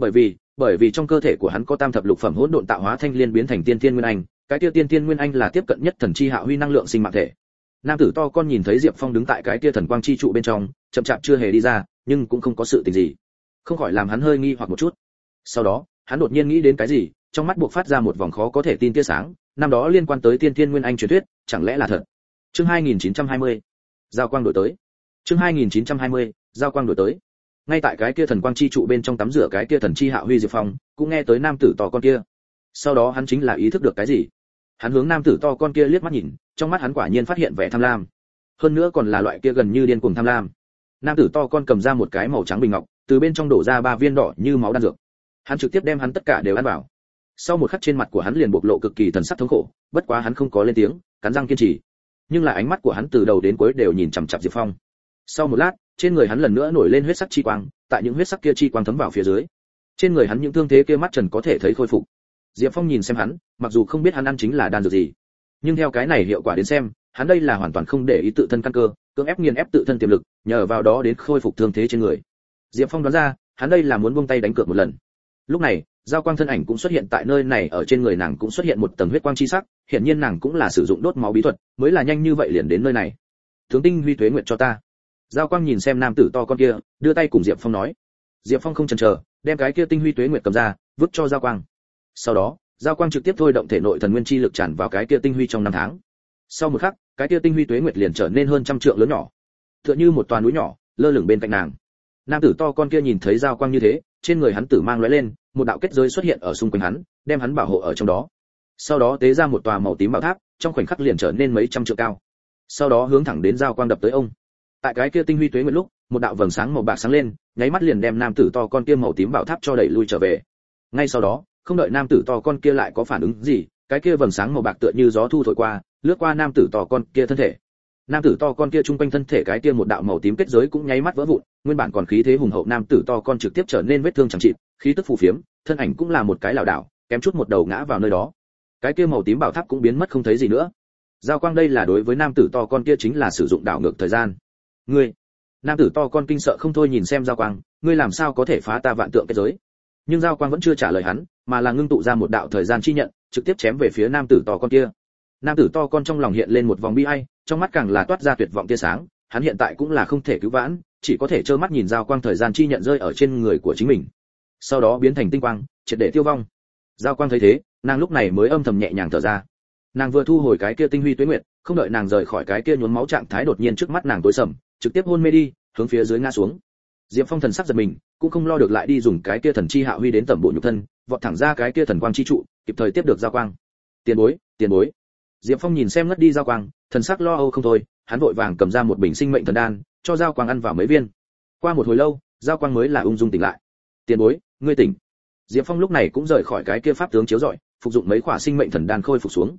Bởi vì trong cơ thể của hắn có tam thập lục phẩm hỗn độn tạo hóa thanh liên biến thành tiên thiên nguyên anh, cái kia tiên thiên nguyên anh là tiếp cận nhất thần chi hạ huy năng lượng sinh mạng thể. Nam tử to con nhìn thấy Diệp Phong đứng tại cái kia thần quang chi trụ bên trong, chậm chạp chưa hề đi ra, nhưng cũng không có sự tình gì, không khỏi làm hắn hơi nghi hoặc một chút. Sau đó, hắn đột nhiên nghĩ đến cái gì, trong mắt buộc phát ra một vòng khó có thể tin tia sáng, năm đó liên quan tới tiên thiên nguyên anh truyền thuyết, chẳng lẽ là thật? Chương 2920, giao quang đổi tới. Chương 2920, giao quang đổi tới. Ngay tại cái kia thần quang chi trụ bên trong tắm rửa cái kia thần chi hạ huy Diệp Phong, cũng nghe tới nam tử to con kia. Sau đó hắn chính là ý thức được cái gì. Hắn hướng nam tử to con kia liếc mắt nhìn, trong mắt hắn quả nhiên phát hiện vẻ tham lam. Hơn nữa còn là loại kia gần như điên cuồng tham lam. Nam tử to con cầm ra một cái màu trắng bình ngọc, từ bên trong đổ ra 3 viên đỏ như máu đan dược. Hắn trực tiếp đem hắn tất cả đều ăn vào. Sau một khắc trên mặt của hắn liền bộc lộ cực kỳ thần sắc thống khổ, bất quá hắn không có lên tiếng, cắn răng kiên trì. Nhưng là ánh mắt của hắn từ đầu đến cuối đều nhìn chằm chằm Diệp Phong. Sau một lát, trên người hắn lần nữa nổi lên huyết sắc chi quang, tại những huyết sắc kia chi quang thấm vào phía dưới, trên người hắn những thương thế kia mắt trần có thể thấy khôi phục. Diệp Phong nhìn xem hắn, mặc dù không biết hắn ăn chính là đan dược gì, nhưng theo cái này hiệu quả đến xem, hắn đây là hoàn toàn không để ý tự thân căn cơ, cưỡng ép nghiền ép tự thân tiềm lực, nhờ vào đó đến khôi phục thương thế trên người. Diệp Phong đoán ra, hắn đây là muốn buông tay đánh cược một lần. Lúc này, giao quang thân ảnh cũng xuất hiện tại nơi này, ở trên người nàng cũng xuất hiện một tầng huyết quang chi sắc, hiển nhiên nàng cũng là sử dụng đốt máu bí thuật, mới là nhanh như vậy liền đến nơi này. Tướng tinh huy tuế nguyệt cho ta. Giao quang nhìn xem nam tử to con kia, đưa tay cùng Diệp Phong nói. Diệp Phong không chần chờ, đem cái kia tinh huy tuế nguyệt cầm ra, vứt cho giao quang. Sau đó, giao quang trực tiếp thôi động thể nội thần nguyên chi lực tràn vào cái kia tinh huy trong năm tháng. Sau một khắc, cái kia tinh huy tuế nguyệt liền trở nên hơn trăm trượng lớn nhỏ, tựa như một toà núi nhỏ lơ lửng bên cạnh nàng. Nam tử to con kia nhìn thấy giao quang như thế, trên người hắn tử mang lóe lên, một đạo kết giới xuất hiện ở xung quanh hắn, đem hắn bảo hộ ở trong đó. Sau đó tế ra một tòa màu tím bảo tháp, trong khoảnh khắc liền trở nên mấy trăm trượng cao. sau đó hướng thẳng đến giao quang đập tới ông. Tại cái kia tinh huy tuế nguyệt lúc, một đạo vầng sáng màu bạc sáng lên, nháy mắt liền đem nam tử to con kia màu tím bảo tháp cho đẩy lui trở về. Ngay sau đó, không đợi nam tử to con kia lại có phản ứng gì, cái kia vầng sáng màu bạc tựa như gió thu thổi qua, lướt qua nam tử to con kia thân thể. Nam tử to con kia trung quanh thân thể cái kia một đạo màu tím kết giới cũng nháy mắt vỡ vụn, nguyên bản còn khí thế hùng hậu nam tử to con trực tiếp trở nên vết thương chẳng chịt, khí tức phù phiếm, thân ảnh cũng là một cái lảo đảo, kém chút một đầu ngã vào nơi đó. Cái kia màu tím bảo tháp cũng biến mất không thấy gì nữa. Giao quang đây là đối với nam tử to con kia chính là sử dụng đảo ngược thời gian. Ngươi, nam tử to con kinh sợ không thôi nhìn xem giao quang, ngươi làm sao có thể phá ta vạn tượng kết giới? Nhưng giao quang vẫn chưa trả lời hắn, mà là ngưng tụ ra một đạo thời gian chi nhận, trực tiếp chém về phía nam tử to con kia. Nam tử to con trong lòng hiện lên một vòng bi ai, trong mắt càng là toát ra tuyệt vọng tia sáng, hắn hiện tại cũng là không thể cứu vãn, chỉ có thể trơ mắt nhìn giao quang thời gian chi nhận rơi ở trên người của chính mình, sau đó biến thành tinh quang, triệt để tiêu vong. Giao quang thấy thế, nàng lúc này mới âm thầm nhẹ nhàng thở ra. Nàng vừa thu hồi cái kia tinh huy tuế nguyệt, không đợi nàng rời khỏi cái kia nhuốm máu trạng thái, đột nhiên trước mắt nàng tối sầm, trực tiếp hôn mê đi, hướng phía dưới ngã xuống. Diệp Phong thần sắc giật mình, cũng không lo được lại đi dùng cái kia thần chi hạ huy đến tẩm bộ nhục thân, vọt thẳng ra cái kia thần quang chi trụ, kịp thời tiếp được giao quang. Tiền bối, tiền bối. Diệp Phong nhìn xem ngất đi giao quang, thần sắc lo âu không thôi, hắn vội vàng cầm ra một bình sinh mệnh thần đan, cho giao quang ăn vào mấy viên. Qua một hồi lâu, giao quang mới là ung dung tỉnh lại. Tiền bối, ngươi tỉnh. Diệp Phong lúc này cũng rời khỏi cái kia pháp tướng chiếu rọi, phục dụng mấy khỏa sinh mệnh thần đan khôi phục xuống.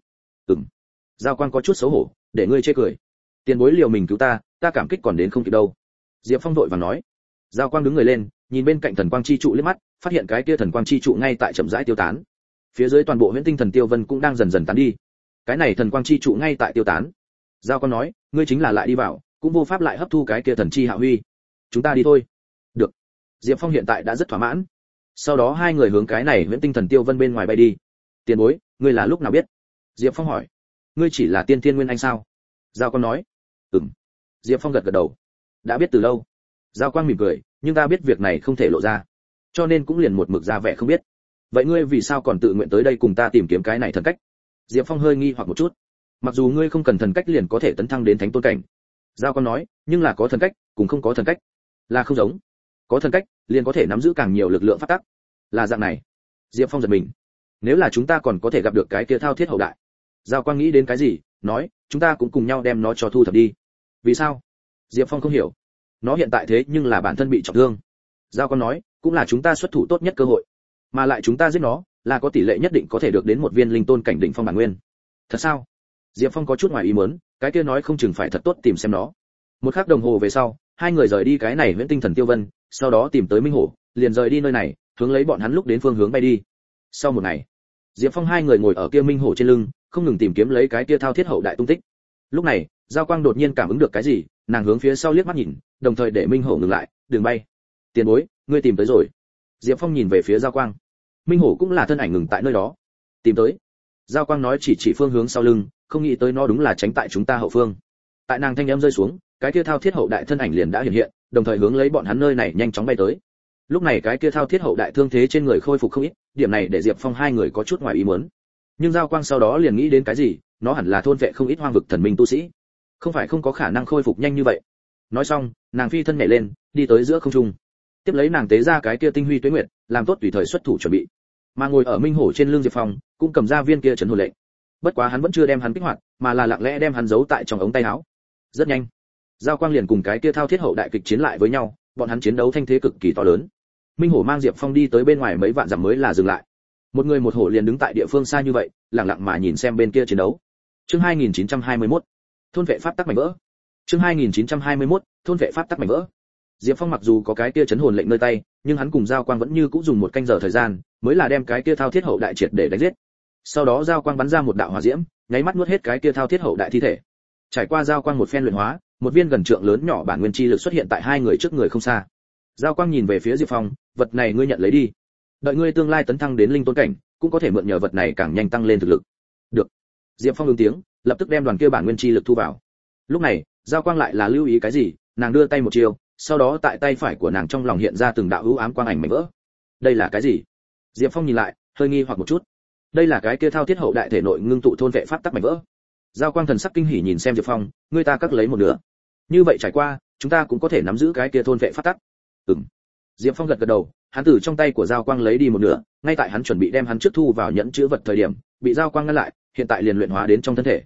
Giao quang có chút xấu hổ, để ngươi chê cười. Tiền bối liều mình cứu ta, ta cảm kích còn đến không kịp đâu. Diệp Phong vội vàng nói. Giao quang đứng người lên, nhìn bên cạnh thần quang chi trụ liếc mắt, phát hiện cái kia thần quang chi trụ ngay tại chậm rãi tiêu tán. Phía dưới toàn bộ huyễn tinh thần tiêu vân cũng đang dần dần tán đi. Cái này thần quang chi trụ ngay tại tiêu tán. Giao quang nói, ngươi chính là lại đi vào, cũng vô pháp lại hấp thu cái kia thần chi hạ huy. Chúng ta đi thôi. Được. Diệp Phong hiện tại đã rất thỏa mãn. Sau đó hai người hướng cái này huyễn tinh thần tiêu vân bên ngoài bay đi. Tiền bối, ngươi là lúc nào biết? Diệp Phong hỏi. Ngươi chỉ là tiên thiên nguyên anh sao? Giao quang nói. Ừm. Diệp Phong gật gật đầu. Đã biết từ lâu. Giao quang mỉm cười, nhưng ta biết việc này không thể lộ ra, cho nên cũng liền một mực ra vẻ không biết. Vậy ngươi vì sao còn tự nguyện tới đây cùng ta tìm kiếm cái này thần cách? Diệp Phong hơi nghi hoặc một chút. Mặc dù ngươi không cần thần cách liền có thể tấn thăng đến thánh tôn cảnh, Giao quang nói, nhưng là có thần cách, cùng không có thần cách là không giống. Có thần cách, liền có thể nắm giữ càng nhiều lực lượng pháp tắc. Là dạng này. Diệp Phong giật mình. Nếu là chúng ta còn có thể gặp được cái kia thao thiết hậu đại. Giao quang nghĩ đến cái gì, nói, chúng ta cũng cùng nhau đem nó cho thu thập đi. Vì sao? Diệp Phong không hiểu. Nó hiện tại thế nhưng là bản thân bị trọng thương. Giao quang nói, cũng là chúng ta xuất thủ tốt nhất cơ hội, mà lại chúng ta giết nó là có tỷ lệ nhất định có thể được đến một viên linh tôn cảnh đỉnh phong bản nguyên. Thật sao? Diệp Phong có chút ngoài ý muốn, cái kia nói không chừng phải thật tốt tìm xem nó. Một khắc đồng hồ về sau, hai người rời đi cái này huyễn tinh thần tiêu vân, sau đó tìm tới Minh Hổ, liền rời đi nơi này, hướng lấy bọn hắn lúc đến phương hướng bay đi. Sau một ngày, Diệp Phong hai người ngồi ở kia Minh Hổ trên lưng, không ngừng tìm kiếm lấy cái kia thao thiết hậu đại tung tích. Lúc này, Giao Quang đột nhiên cảm ứng được cái gì, nàng hướng phía sau liếc mắt nhìn, đồng thời để Minh Hổ ngừng lại, đừng bay. Tiền bối, ngươi tìm tới rồi. Diệp Phong nhìn về phía Giao Quang. Minh Hổ cũng là thân ảnh ngừng tại nơi đó. Tìm tới. Giao Quang nói chỉ phương hướng sau lưng, không nghĩ tới nó đúng là tránh tại chúng ta hậu phương. Tại nàng thanh âm rơi xuống, cái kia thao thiết hậu đại thân ảnh liền đã hiện hiện, đồng thời hướng lấy bọn hắn nơi này nhanh chóng bay tới. Lúc này cái kia thao thiết hậu đại thương thế trên người khôi phục không ít, điểm này để Diệp Phong hai người có chút ngoài ý muốn. Nhưng Giao Quang sau đó liền nghĩ đến cái gì, nó hẳn là thôn vệ không ít hoang vực thần minh tu sĩ, không phải không có khả năng khôi phục nhanh như vậy. Nói xong, nàng phi thân nhảy lên, đi tới giữa không trung. Tiếp lấy nàng tế ra cái kia tinh huy tuế nguyệt, làm tốt tùy thời xuất thủ chuẩn bị. Mà ngồi ở Minh Hổ trên lưng Diệp Phong, cũng cầm ra viên kia trấn hồn lệnh. Bất quá hắn vẫn chưa đem hắn kích hoạt, mà là lặng lẽ đem hắn giấu tại trong ống tay áo. Rất nhanh, Giao Quang liền cùng cái kia thao thiết hậu đại kịch chiến lại với nhau, bọn hắn chiến đấu thanh thế cực kỳ to lớn. Minh Hổ mang Diệp Phong đi tới bên ngoài mấy vạn dặm mới là dừng lại. Một người một hổ liền đứng tại địa phương xa như vậy, lặng lặng mà nhìn xem bên kia chiến đấu. Chương 2921, thôn vệ pháp tắc mảnh vỡ. Chương 2921, thôn vệ pháp tắc mảnh vỡ. Diệp Phong mặc dù có cái kia trấn hồn lệnh nơi tay, nhưng hắn cùng Giao Quang vẫn như cũ dùng một canh giờ thời gian, mới là đem cái kia thao thiết hậu đại triệt để đánh giết. Sau đó Giao Quang bắn ra một đạo hỏa diễm, nháy mắt nuốt hết cái kia thao thiết hậu đại thi thể. Trải qua Giao Quang một phen luyện hóa, một viên gần trượng lớn nhỏ bản nguyên chi lực xuất hiện tại hai người trước người không xa. Giao Quang nhìn về phía Diệp Phong, vật này ngươi nhận lấy đi. Đợi ngươi tương lai tấn thăng đến linh tôn cảnh, cũng có thể mượn nhờ vật này càng nhanh tăng lên thực lực. Được. Diệp Phong ứng tiếng, lập tức đem đoàn kia bản nguyên chi lực thu vào. Lúc này, Giao Quang lại là lưu ý cái gì, nàng đưa tay một chiều, sau đó tại tay phải của nàng trong lòng hiện ra từng đạo ưu ám quang ảnh mảnh vỡ. Đây là cái gì? Diệp Phong nhìn lại, hơi nghi hoặc một chút. Đây là cái kia thao thiết hậu đại thể nội ngưng tụ thôn vệ pháp tắc mảnh vỡ. Giao Quang thần sắc kinh hỉ nhìn xem Diệp Phong, ngươi ta cắt lấy một nửa. Như vậy trải qua, chúng ta cũng có thể nắm giữ cái kia thôn vệ pháp tắc. Ừm. Diệp Phong gật gật đầu, hắn từ trong tay của Giao Quang lấy đi một nửa, ngay tại hắn chuẩn bị đem hắn trước thu vào nhẫn chứa vật thời điểm, bị Giao Quang ngăn lại, hiện tại liền luyện hóa đến trong thân thể.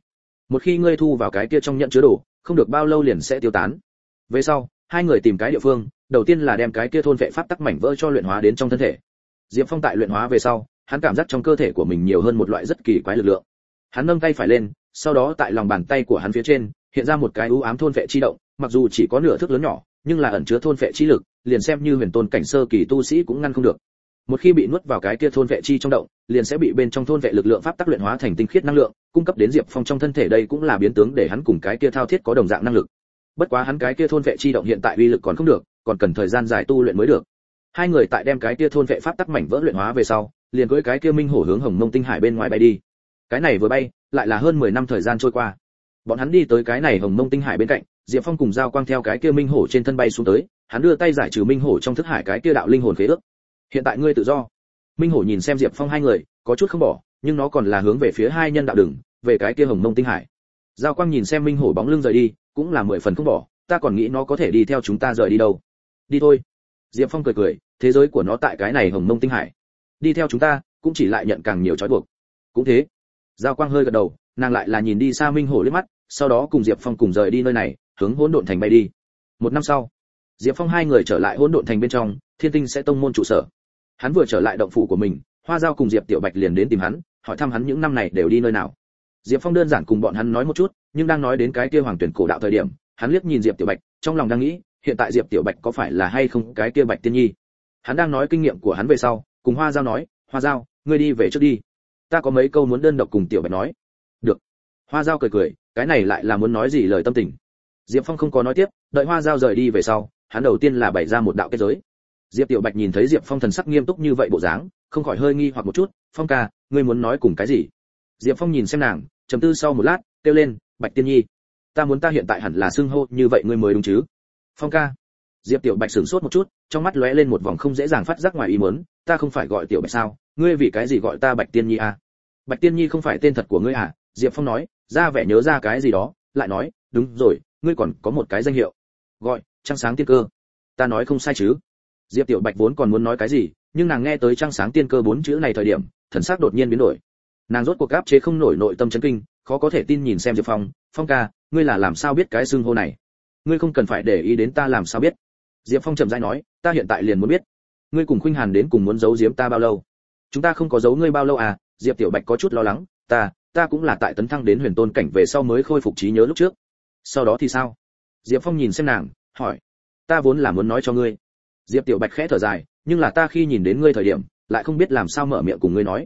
một khi ngươi thu vào cái kia trong nhận chứa đồ, không được bao lâu liền sẽ tiêu tán. Về sau, hai người tìm cái địa phương, đầu tiên là đem cái kia thôn vệ pháp tắc mảnh vỡ cho luyện hóa đến trong thân thể. Diệp Phong tại luyện hóa về sau, hắn cảm giác trong cơ thể của mình nhiều hơn một loại rất kỳ quái lực lượng. Hắn nâng tay phải lên, sau đó tại lòng bàn tay của hắn phía trên hiện ra một cái u ám thôn vệ chi động, mặc dù chỉ có nửa thước lớn nhỏ, nhưng là ẩn chứa thôn vệ chi lực, liền xem như huyền tôn cảnh sơ kỳ tu sĩ cũng ngăn không được. Một khi bị nuốt vào cái kia thôn vệ chi trong động, liền sẽ bị bên trong thôn vệ lực lượng pháp tắc luyện hóa thành tinh khiết năng lượng, cung cấp đến Diệp Phong trong thân thể. Đây cũng là biến tướng để hắn cùng cái kia thao thiết có đồng dạng năng lực. Bất quá hắn cái kia thôn vệ chi động hiện tại uy lực còn không được, còn cần thời gian dài tu luyện mới được. Hai người tại đem cái kia thôn vệ pháp tắc mảnh vỡ luyện hóa về sau, liền cưỡi cái kia minh hổ hướng Hồng Mông Tinh Hải bên ngoài bay đi. Cái này vừa bay, lại là hơn 10 năm thời gian trôi qua. Bọn hắn đi tới cái này Hồng Mông Tinh Hải bên cạnh, Diệp Phong cùng Giao Quang theo cái kia minh hổ trên thân bay xuống tới, hắn đưa tay giải trừ minh hổ trong thức hải cái kia đạo linh hồn khế ước. Hiện tại ngươi tự do. Minh hổ nhìn xem Diệp Phong hai người, có chút không bỏ, nhưng nó còn là hướng về phía hai nhân đạo đường, về cái kia Hồng Mông Tinh Hải. Giao Quang nhìn xem minh hổ bóng lưng rời đi, cũng là 10 phần không bỏ, ta còn nghĩ nó có thể đi theo chúng ta rời đi đâu. Đi thôi. Diệp Phong cười cười, thế giới của nó tại cái này Hồng Mông Tinh Hải. Đi theo chúng ta, cũng chỉ lại nhận càng nhiều trói buộc. Cũng thế. Giao Quang hơi gật đầu, nàng lại là nhìn đi xa minh hổ liếc mắt, sau đó cùng Diệp Phong cùng rời đi nơi này, hướng Hỗn Độn Thành bay đi. Một năm sau, Diệp Phong hai người trở lại Hỗn Độn Thành bên trong, Thiên Tinh sẽ tông môn trụ sở. Hắn vừa trở lại động phủ của mình, Hoa Giao cùng Diệp Tiểu Bạch liền đến tìm hắn, hỏi thăm hắn những năm này đều đi nơi nào. Diệp Phong đơn giản cùng bọn hắn nói một chút, nhưng đang nói đến cái kia Hoàng Tuyển cổ đạo thời điểm, hắn liếc nhìn Diệp Tiểu Bạch, trong lòng đang nghĩ, hiện tại Diệp Tiểu Bạch có phải là hay không cái kia Bạch Tiên Nhi. Hắn đang nói kinh nghiệm của hắn về sau, cùng Hoa Giao nói, Hoa Giao, ngươi đi về trước đi, ta có mấy câu muốn đơn độc cùng Tiểu Bạch nói. Được. Hoa Giao cười cười, cái này lại là muốn nói gì lời tâm tình. Diệp Phong không có nói tiếp, đợi Hoa Giao rời đi về sau, hắn đầu tiên là bày ra một đạo kết giới. Diệp Tiểu Bạch nhìn thấy Diệp Phong thần sắc nghiêm túc như vậy bộ dáng, không khỏi hơi nghi hoặc một chút, Phong ca, ngươi muốn nói cùng cái gì? Diệp Phong nhìn xem nàng, trầm tư sau một lát, kêu lên, Bạch Tiên Nhi, ta muốn ta hiện tại hẳn là xưng hô như vậy ngươi mới đúng chứ? Phong ca. Diệp Tiểu Bạch sửng sốt một chút, trong mắt lóe lên một vòng không dễ dàng phát giác ngoài ý muốn, ta không phải gọi Tiểu Bạch sao, ngươi vì cái gì gọi ta Bạch Tiên Nhi à? Bạch Tiên Nhi không phải tên thật của ngươi à? Diệp Phong nói, ra vẻ nhớ ra cái gì đó, lại nói, đúng rồi, ngươi còn có một cái danh hiệu, gọi Trăng Sáng Tiên Cơ. Ta nói không sai chứ? Diệp Tiểu Bạch vốn còn muốn nói cái gì, nhưng nàng nghe tới Trăng Sáng Tiên Cơ 4 chữ này thời điểm, thần sắc đột nhiên biến đổi. Nàng rốt cuộc áp chế không nổi nội tâm chấn kinh, khó có thể tin nhìn xem Diệp Phong, Phong ca, ngươi là làm sao biết cái xưng hô này? Ngươi không cần phải để ý đến ta làm sao biết. Diệp Phong trầm rãi nói, ta hiện tại liền muốn biết, ngươi cùng Khuynh Hàn đến cùng muốn giấu giếm ta bao lâu? Chúng ta không có giấu ngươi bao lâu à? Diệp Tiểu Bạch có chút lo lắng, ta cũng là tại tấn thăng đến huyền tôn cảnh về sau mới khôi phục trí nhớ lúc trước. Sau đó thì sao? Diệp Phong nhìn xem nàng, hỏi, ta vốn là muốn nói cho ngươi. Diệp Tiểu Bạch khẽ thở dài, nhưng là ta khi nhìn đến ngươi thời điểm, lại không biết làm sao mở miệng cùng ngươi nói.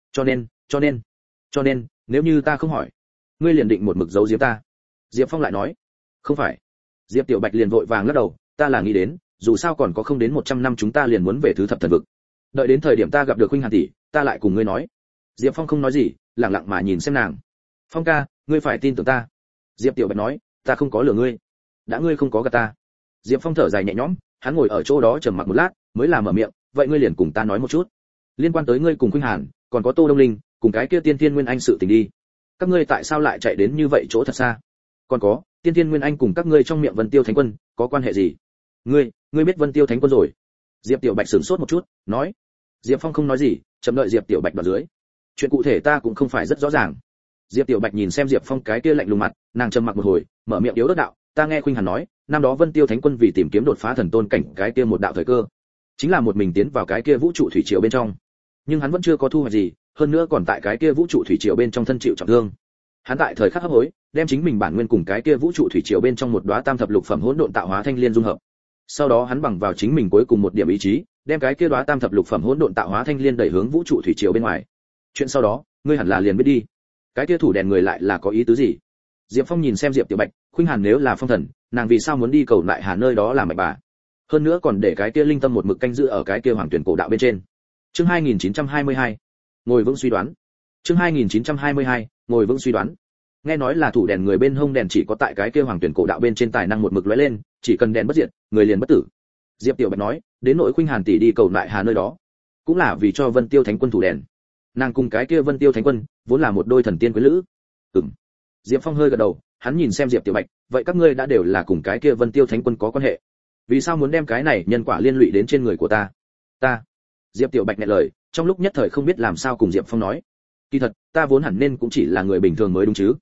Cho nên, nếu như ta không hỏi, ngươi liền định một mực giấu giếm ta. Diệp Phong lại nói, không phải. Diệp Tiểu Bạch liền vội vàng lắc đầu, ta là nghĩ đến, dù sao còn có không đến 100 năm chúng ta liền muốn về thứ thập thần vực. Đợi đến thời điểm ta gặp được Khuynh Hàn tỷ, ta lại cùng ngươi nói. Diệp Phong không nói gì, lặng lặng mà nhìn xem nàng. Phong ca, ngươi phải tin tưởng ta. Diệp Tiểu Bạch nói, ta không có lừa ngươi. Đã ngươi không có gạt ta. Diệp Phong thở dài nhẹ nhõm, hắn ngồi ở chỗ đó trầm mặc một lát, mới là mở miệng, vậy ngươi liền cùng ta nói một chút, liên quan tới ngươi cùng Khuynh Hàn, còn có Tô Đông Linh, cùng cái kia Tiên Thiên Nguyên Anh sự tình đi. Các ngươi tại sao lại chạy đến như vậy chỗ thật xa? Còn có, Tiên Thiên Nguyên Anh cùng các ngươi trong miệng Vân Tiêu Thánh Quân, có quan hệ gì? Ngươi biết Vân Tiêu Thánh Quân rồi? Diệp Tiểu Bạch sửng sốt một chút, nói. Diệp Phong không nói gì, chậm đợi Diệp Tiểu Bạch vào dưới. Chuyện cụ thể ta cũng không phải rất rõ ràng. Diệp Tiểu Bạch nhìn xem Diệp Phong cái kia lạnh lùng mặt, nàng trầm mặc một hồi, mở miệng yếu ớt đạo, ta nghe Khuynh Hàn nói, năm đó Vân Tiêu Thánh Quân vì tìm kiếm đột phá thần tôn cảnh cái kia một đạo thời cơ, chính là một mình tiến vào cái kia vũ trụ thủy triều bên trong. Nhưng hắn vẫn chưa có thu hoạch gì, hơn nữa còn tại cái kia vũ trụ thủy triều bên trong thân chịu trọng thương. Hắn tại thời khắc hấp hối, đem chính mình bản nguyên cùng cái kia vũ trụ thủy triều bên trong một đóa tam thập lục phẩm hỗn độn tạo hóa thanh liên dung hợp. Sau đó hắn bằng vào chính mình cuối cùng một điểm ý chí, đem cái kia đóa tam thập lục phẩm hỗn độn tạo hóa thanh liên đẩy hướng vũ trụ thủy triều bên ngoài. Chuyện sau đó, ngươi hẳn là liền biết đi. Cái kia thủ đèn người lại là có ý tứ gì? Diệp Phong nhìn xem Diệp Tiểu Bạch, Khuynh Hàn nếu là phong thần, nàng vì sao muốn đi cầu lại Hà nơi đó làm mẹ bà? Hơn nữa còn để cái kia linh tâm một mực canh giữ ở cái kia Hoàng Tuyển cổ đạo bên trên. Chương 2922. Ngồi vững suy đoán. Chương 2922. Ngồi vững suy đoán. Nghe nói là thủ đèn người bên hông đèn chỉ có tại cái kia Hoàng Tuyển cổ đạo bên trên tài năng một mực lóe lên, chỉ cần đèn bất diệt, người liền bất tử. Diệp Tiểu Bạch nói, đến nội Khuynh Hàn tỷ đi cầu lại Hà nơi đó, cũng là vì cho Vân Tiêu Thánh Quân thủ đèn. Nàng cùng cái kia Vân Tiêu Thánh Quân vốn là một đôi thần tiên quyến lữ. Diệp Phong hơi gật đầu, hắn nhìn xem Diệp Tiểu Bạch, vậy các ngươi đã đều là cùng cái kia Vân Tiêu Thánh Quân có quan hệ, vì sao muốn đem cái này nhân quả liên lụy đến trên người của ta? Diệp Tiểu Bạch nghẹn lời, trong lúc nhất thời không biết làm sao cùng Diệp Phong nói. Kỳ thật, ta vốn hẳn nên cũng chỉ là người bình thường mới đúng chứ.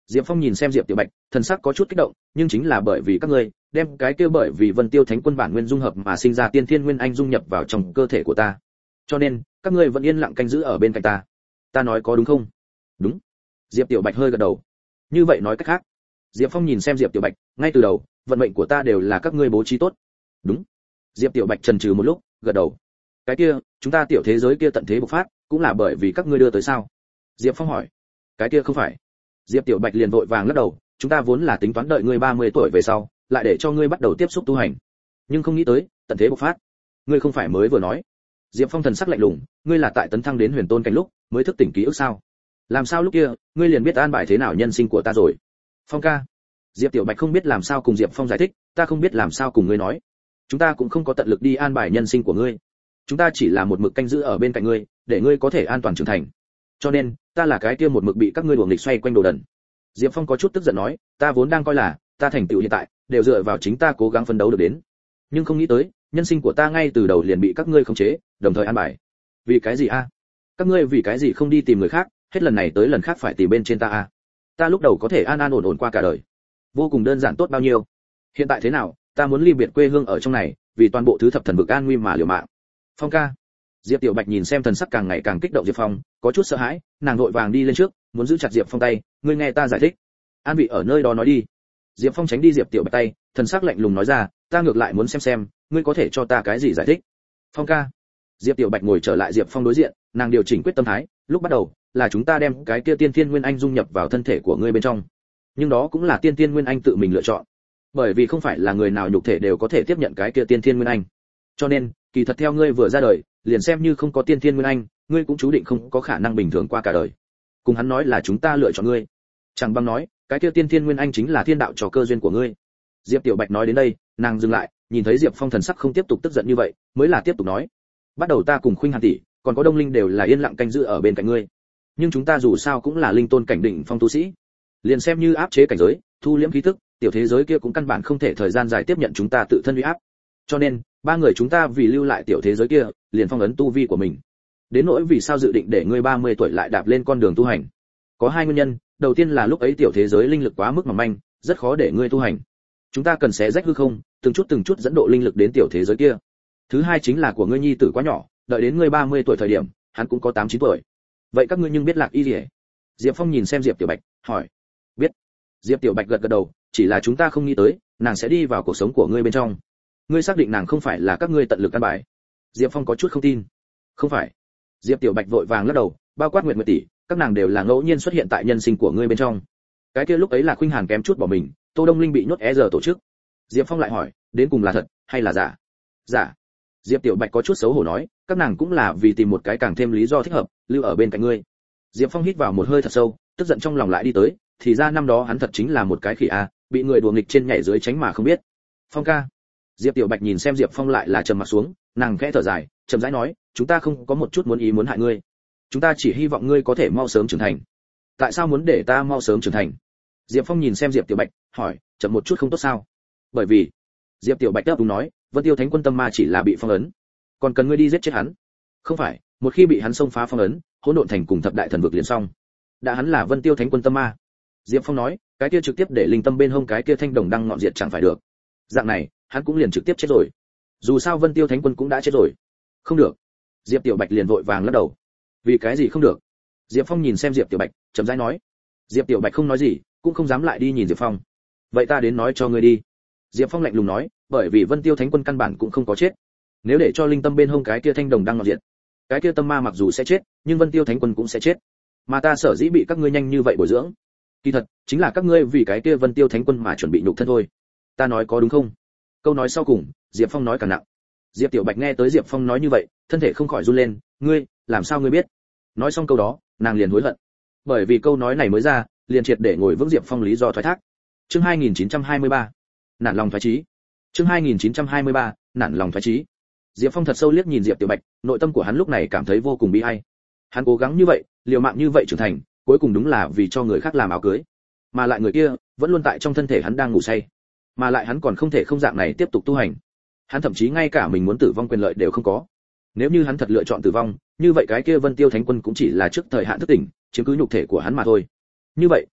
Diệp Phong nhìn xem Diệp Tiểu Bạch, thần sắc có chút kích động, nhưng chính là bởi vì các ngươi đem cái kia bởi vì Vân Tiêu Thánh Quân bản nguyên dung hợp mà sinh ra tiên thiên nguyên anh dung nhập vào trong cơ thể của ta. Cho nên, các ngươi vẫn yên lặng canh giữ ở bên cạnh ta. Ta nói có đúng không? Đúng. Diệp Tiểu Bạch hơi gật đầu. Như vậy nói cách khác, Diệp Phong nhìn xem Diệp Tiểu Bạch, ngay từ đầu, vận mệnh của ta đều là các ngươi bố trí tốt. Đúng. Diệp Tiểu Bạch chần chừ một lúc, gật đầu. Cái kia, chúng ta tiểu thế giới kia tận thế bộc phát, cũng là bởi vì các ngươi đưa tới sao? Diệp Phong hỏi. Cái kia không phải. Diệp Tiểu Bạch liền vội vàng lắc đầu, chúng ta vốn là tính toán đợi ngươi 30 tuổi về sau, lại để cho ngươi bắt đầu tiếp xúc tu hành. Nhưng không nghĩ tới, tận thế bộc phát. Ngươi không phải mới vừa nói? Diệp Phong thần sắc lạnh lùng, ngươi là tại tấn thăng đến huyền tôn cảnh lúc, mới thức tỉnh ký ức sao? Làm sao lúc kia, ngươi liền biết an bài thế nào nhân sinh của ta rồi? Phong ca. Diệp Tiểu Bạch không biết làm sao cùng Diệp Phong giải thích, ta không biết làm sao cùng ngươi nói. Chúng ta cũng không có tận lực đi an bài nhân sinh của ngươi. Chúng ta chỉ là một mực canh giữ ở bên cạnh ngươi, để ngươi có thể an toàn trưởng thành. Cho nên, ta là cái kia một mực bị các ngươi đuổi nghịch xoay quanh đồ đần. Diệp Phong có chút tức giận nói, ta vốn đang coi là ta thành tựu hiện tại đều dựa vào chính ta cố gắng phấn đấu được đến, nhưng không nghĩ tới, nhân sinh của ta ngay từ đầu liền bị các ngươi khống chế, đồng thời an bài. Vì cái gì a? Các ngươi vì cái gì không đi tìm người khác, hết lần này tới lần khác phải tìm bên trên ta a? Ta lúc đầu có thể an an ổn ổn qua cả đời, vô cùng đơn giản tốt bao nhiêu. Hiện tại thế nào, ta muốn ly biệt quê hương ở trong này, vì toàn bộ thứ thập thần vực an nguy mà liều mạng. Phong ca. Diệp Tiểu Bạch nhìn xem thần sắc càng ngày càng kích động Diệp Phong, có chút sợ hãi, nàng vội vàng đi lên trước, muốn giữ chặt Diệp Phong tay, ngươi nghe ta giải thích. An vị ở nơi đó nói đi. Diệp Phong tránh đi Diệp Tiểu Bạch tay, thần sắc lạnh lùng nói ra, ta ngược lại muốn xem, ngươi có thể cho ta cái gì giải thích. Phong ca. Diệp Tiểu Bạch ngồi trở lại Diệp Phong đối diện, nàng điều chỉnh quyết tâm thái, lúc bắt đầu, là chúng ta đem cái kia tiên thiên nguyên anh dung nhập vào thân thể của ngươi bên trong. Nhưng đó cũng là tiên thiên nguyên anh tự mình lựa chọn. Bởi vì không phải là người nào nhục thể đều có thể tiếp nhận cái kia tiên thiên nguyên anh. Cho nên, kỳ thật theo ngươi vừa ra đời, liền xem như không có tiên thiên nguyên anh, ngươi cũng chú định không có khả năng bình thường qua cả đời. Cùng hắn nói là chúng ta lựa chọn ngươi. Chẳng bằng nói, cái kia tiên thiên nguyên anh chính là thiên đạo cho cơ duyên của ngươi. Diệp Tiểu Bạch nói đến đây, nàng dừng lại, nhìn thấy Diệp Phong thần sắc không tiếp tục tức giận như vậy, mới là tiếp tục nói, bắt đầu ta cùng Khuynh Hàn tỷ, còn có Đông Linh đều là yên lặng canh giữ ở bên cạnh ngươi. Nhưng chúng ta dù sao cũng là linh tôn cảnh đỉnh phong tu sĩ, liền xem như áp chế cảnh giới, thu liễm khí tức, tiểu thế giới kia cũng căn bản không thể thời gian dài tiếp nhận chúng ta tự thân uy áp. Cho nên, ba người chúng ta vì lưu lại tiểu thế giới kia, liền phong ấn tu vi của mình. Đến nỗi vì sao dự định để ngươi 30 tuổi lại đạp lên con đường tu hành, có hai nguyên nhân, đầu tiên là lúc ấy tiểu thế giới linh lực quá mức mỏng manh, rất khó để ngươi tu hành. Chúng ta cần xé rách hư không, từng chút dẫn độ linh lực đến tiểu thế giới kia. Thứ hai chính là của ngươi nhi tử quá nhỏ, đợi đến ngươi 30 tuổi thời điểm, hắn cũng có 8-9 tuổi. Vậy các ngươi nhưng biết Lạc Y Liễu? Diệp Phong nhìn xem Diệp Tiểu Bạch, hỏi. Biết. Diệp Tiểu Bạch gật đầu, chỉ là chúng ta không nghĩ tới, nàng sẽ đi vào cuộc sống của ngươi bên trong. Ngươi xác định nàng không phải là các ngươi tận lực căn bài? Diệp Phong có chút không tin. Không phải. Diệp Tiểu Bạch vội vàng lắc đầu, bao quát Nguyệt tỷ, các nàng đều là ngẫu nhiên xuất hiện tại nhân sinh của ngươi bên trong. Cái kia lúc ấy là Khuynh Hàn kém chút bỏ mình, Tô Đông Linh bị nhốt giờ tổ chức. Diệp Phong lại hỏi, đến cùng là thật hay là giả? Giả. Diệp Tiểu Bạch có chút xấu hổ nói, các nàng cũng là vì tìm một cái càng thêm lý do thích hợp, lưu ở bên cạnh ngươi. Diệp Phong hít vào một hơi thật sâu, tức giận trong lòng lại đi tới, thì ra năm đó hắn thật chính là một cái khỉ a, bị người đùa nghịch trên nhảy dưới tránh mà không biết. Phong ca. Diệp Tiểu Bạch nhìn xem Diệp Phong lại là trầm mặt xuống, nàng khẽ thở dài, chậm rãi nói, chúng ta không có một chút muốn ý muốn hại ngươi, chúng ta chỉ hy vọng ngươi có thể mau sớm trưởng thành. Tại sao muốn để ta mau sớm trưởng thành? Diệp Phong nhìn xem Diệp Tiểu Bạch, hỏi, chậm một chút không tốt sao? Bởi vì, Diệp Tiểu Bạch đáp đúng nói, Vân Tiêu Thánh Quân tâm ma chỉ là bị phong ấn, còn cần ngươi đi giết chết hắn. Không phải, một khi bị hắn xông phá phong ấn, hỗn độn thành cùng thập đại thần vực liền xong. Đã hắn là Vân Tiêu Thánh Quân tâm ma. Diệp Phong nói, cái kia trực tiếp để linh tâm bên hông cái kia thanh đồng đăng ngọn diệt chẳng phải được. Dạng này, hắn cũng liền trực tiếp chết rồi. Dù sao Vân Tiêu Thánh Quân cũng đã chết rồi. Không được. Diệp Tiểu Bạch liền vội vàng lắc đầu. Vì cái gì không được? Diệp Phong nhìn xem Diệp Tiểu Bạch, chậm rãi nói. Diệp Tiểu Bạch không nói gì, cũng không dám lại đi nhìn Diệp Phong. Vậy ta đến nói cho ngươi đi. Diệp Phong lạnh lùng nói, bởi vì Vân Tiêu Thánh Quân căn bản cũng không có chết. Nếu để cho linh tâm bên hông cái kia thanh đồng đăng ngọn diệt, cái kia tâm ma mặc dù sẽ chết, nhưng Vân Tiêu Thánh Quân cũng sẽ chết. Mà ta sở dĩ bị các ngươi nhanh như vậy bồi dưỡng, kỳ thật chính là các ngươi vì cái kia Vân Tiêu Thánh Quân mà chuẩn bị nhục thân thôi. Ta nói có đúng không? Câu nói sau cùng, Diệp Phong nói càng nặng. Diệp Tiểu Bạch nghe tới Diệp Phong nói như vậy, thân thể không khỏi run lên, ngươi, làm sao ngươi biết? Nói xong câu đó, nàng liền hối hận. Bởi vì câu nói này mới ra, liền triệt để ngồi vững Diệp Phong lý do thoái thác. Chương 2923, nản lòng thoái chí. Chương 2923, nản lòng thoái chí. Diệp Phong thật sâu liếc nhìn Diệp Tiểu Bạch, nội tâm của hắn lúc này cảm thấy vô cùng bi ai. Hắn cố gắng như vậy, liều mạng như vậy trưởng thành, cuối cùng đúng là vì cho người khác làm áo cưới. Mà lại người kia, vẫn luôn tại trong thân thể hắn đang ngủ say. Mà lại hắn còn không thể không dạng này tiếp tục tu hành. Hắn thậm chí ngay cả mình muốn tử vong quyền lợi đều không có. Nếu như hắn thật lựa chọn tử vong, như vậy cái kia Vân Tiêu Thánh Quân cũng chỉ là trước thời hạn thức tỉnh, chiếm cứ nhục thể của hắn mà thôi. Như vậy,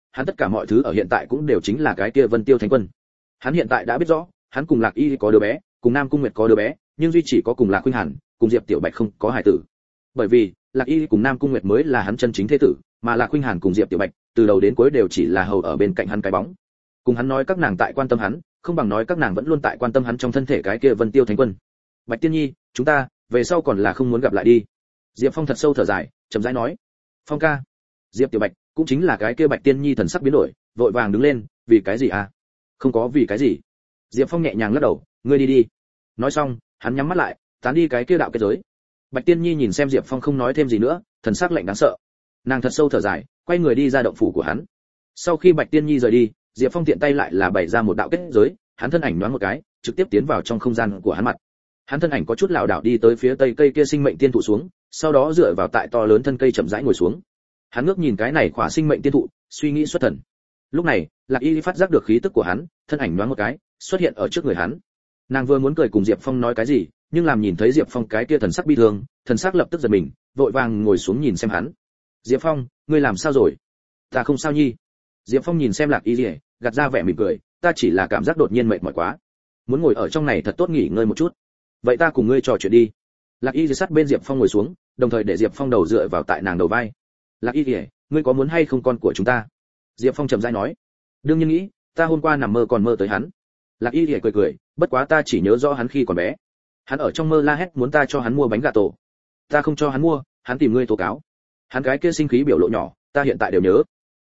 hắn tất cả mọi thứ ở hiện tại cũng đều chính là cái kia Vân Tiêu Thánh Quân. Hắn hiện tại đã biết rõ, hắn cùng Lạc Y có đứa bé, cùng Nam Cung Nguyệt có đứa bé, nhưng duy chỉ có cùng Lạc Khuynh Hàn, cùng Diệp Tiểu Bạch không có hài tử. Bởi vì, Lạc Y cùng Nam Cung Nguyệt mới là hắn chân chính thế tử, mà Lạc Khuynh Hàn cùng Diệp Tiểu Bạch, từ đầu đến cuối đều chỉ là hầu ở bên cạnh hắn cái bóng. Cùng hắn nói các nàng tại quan tâm hắn, không bằng nói các nàng vẫn luôn tại quan tâm hắn trong thân thể cái kia Vân Tiêu Thánh Quân. Bạch Tiên Nhi, chúng ta về sau còn là không muốn gặp lại đi. Diệp Phong thật sâu thở dài, chậm rãi nói. Phong ca. Diệp Tiểu Bạch, cũng chính là cái kia Bạch Tiên Nhi thần sắc biến đổi, vội vàng đứng lên, vì cái gì à? Không có vì cái gì. Diệp Phong nhẹ nhàng lắc đầu, ngươi đi đi. Nói xong, hắn nhắm mắt lại, tán đi cái kia đạo kết giới. Bạch Tiên Nhi nhìn xem Diệp Phong không nói thêm gì nữa, thần sắc lạnh đáng sợ. Nàng thật sâu thở dài, quay người đi ra động phủ của hắn. Sau khi Bạch Tiên Nhi rời đi, Diệp Phong tiện tay lại là bày ra một đạo kết giới, hắn thân ảnh nhoáng một cái, trực tiếp tiến vào trong không gian của hắn mặt. Hắn thân ảnh có chút lảo đảo đi tới phía tây cây kia sinh mệnh tiên thụ xuống, sau đó dựa vào tại to lớn thân cây chậm rãi ngồi xuống. Hắn ngước nhìn cái này khỏa sinh mệnh tiên thụ, suy nghĩ xuất thần. Lúc này, Lạc Y phát giác được khí tức của hắn, thân ảnh nhoáng một cái, xuất hiện ở trước người hắn. Nàng vừa muốn cười cùng Diệp Phong nói cái gì, nhưng làm nhìn thấy Diệp Phong cái kia thần sắc bi thương, thần sắc lập tức giật mình, vội vàng ngồi xuống nhìn xem hắn. Diệp Phong, ngươi làm sao rồi? Ta không sao nhi. Diệp Phong nhìn xem Lạc Y, gạt ra vẻ mỉm cười, ta chỉ là cảm giác đột nhiên mệt mỏi quá, muốn ngồi ở trong này thật tốt nghỉ ngơi một chút. Vậy ta cùng ngươi trò chuyện đi. Lạc Y sát bên Diệp Phong ngồi xuống, đồng thời để Diệp Phong đầu dựa vào tại nàng đầu vai. Lạc Y, ngươi có muốn hay không con của chúng ta? Diệp Phong trầm rãi nói. Đương nhiên nghĩ, ta hôm qua nằm mơ còn mơ tới hắn. Lạc Y cười cười, bất quá ta chỉ nhớ rõ hắn khi còn bé. Hắn ở trong mơ la hét muốn ta cho hắn mua bánh gà tổ. Ta không cho hắn mua, hắn tìm ngươi tố cáo. Hắn cái kia sinh khí biểu lộ nhỏ, ta hiện tại đều nhớ.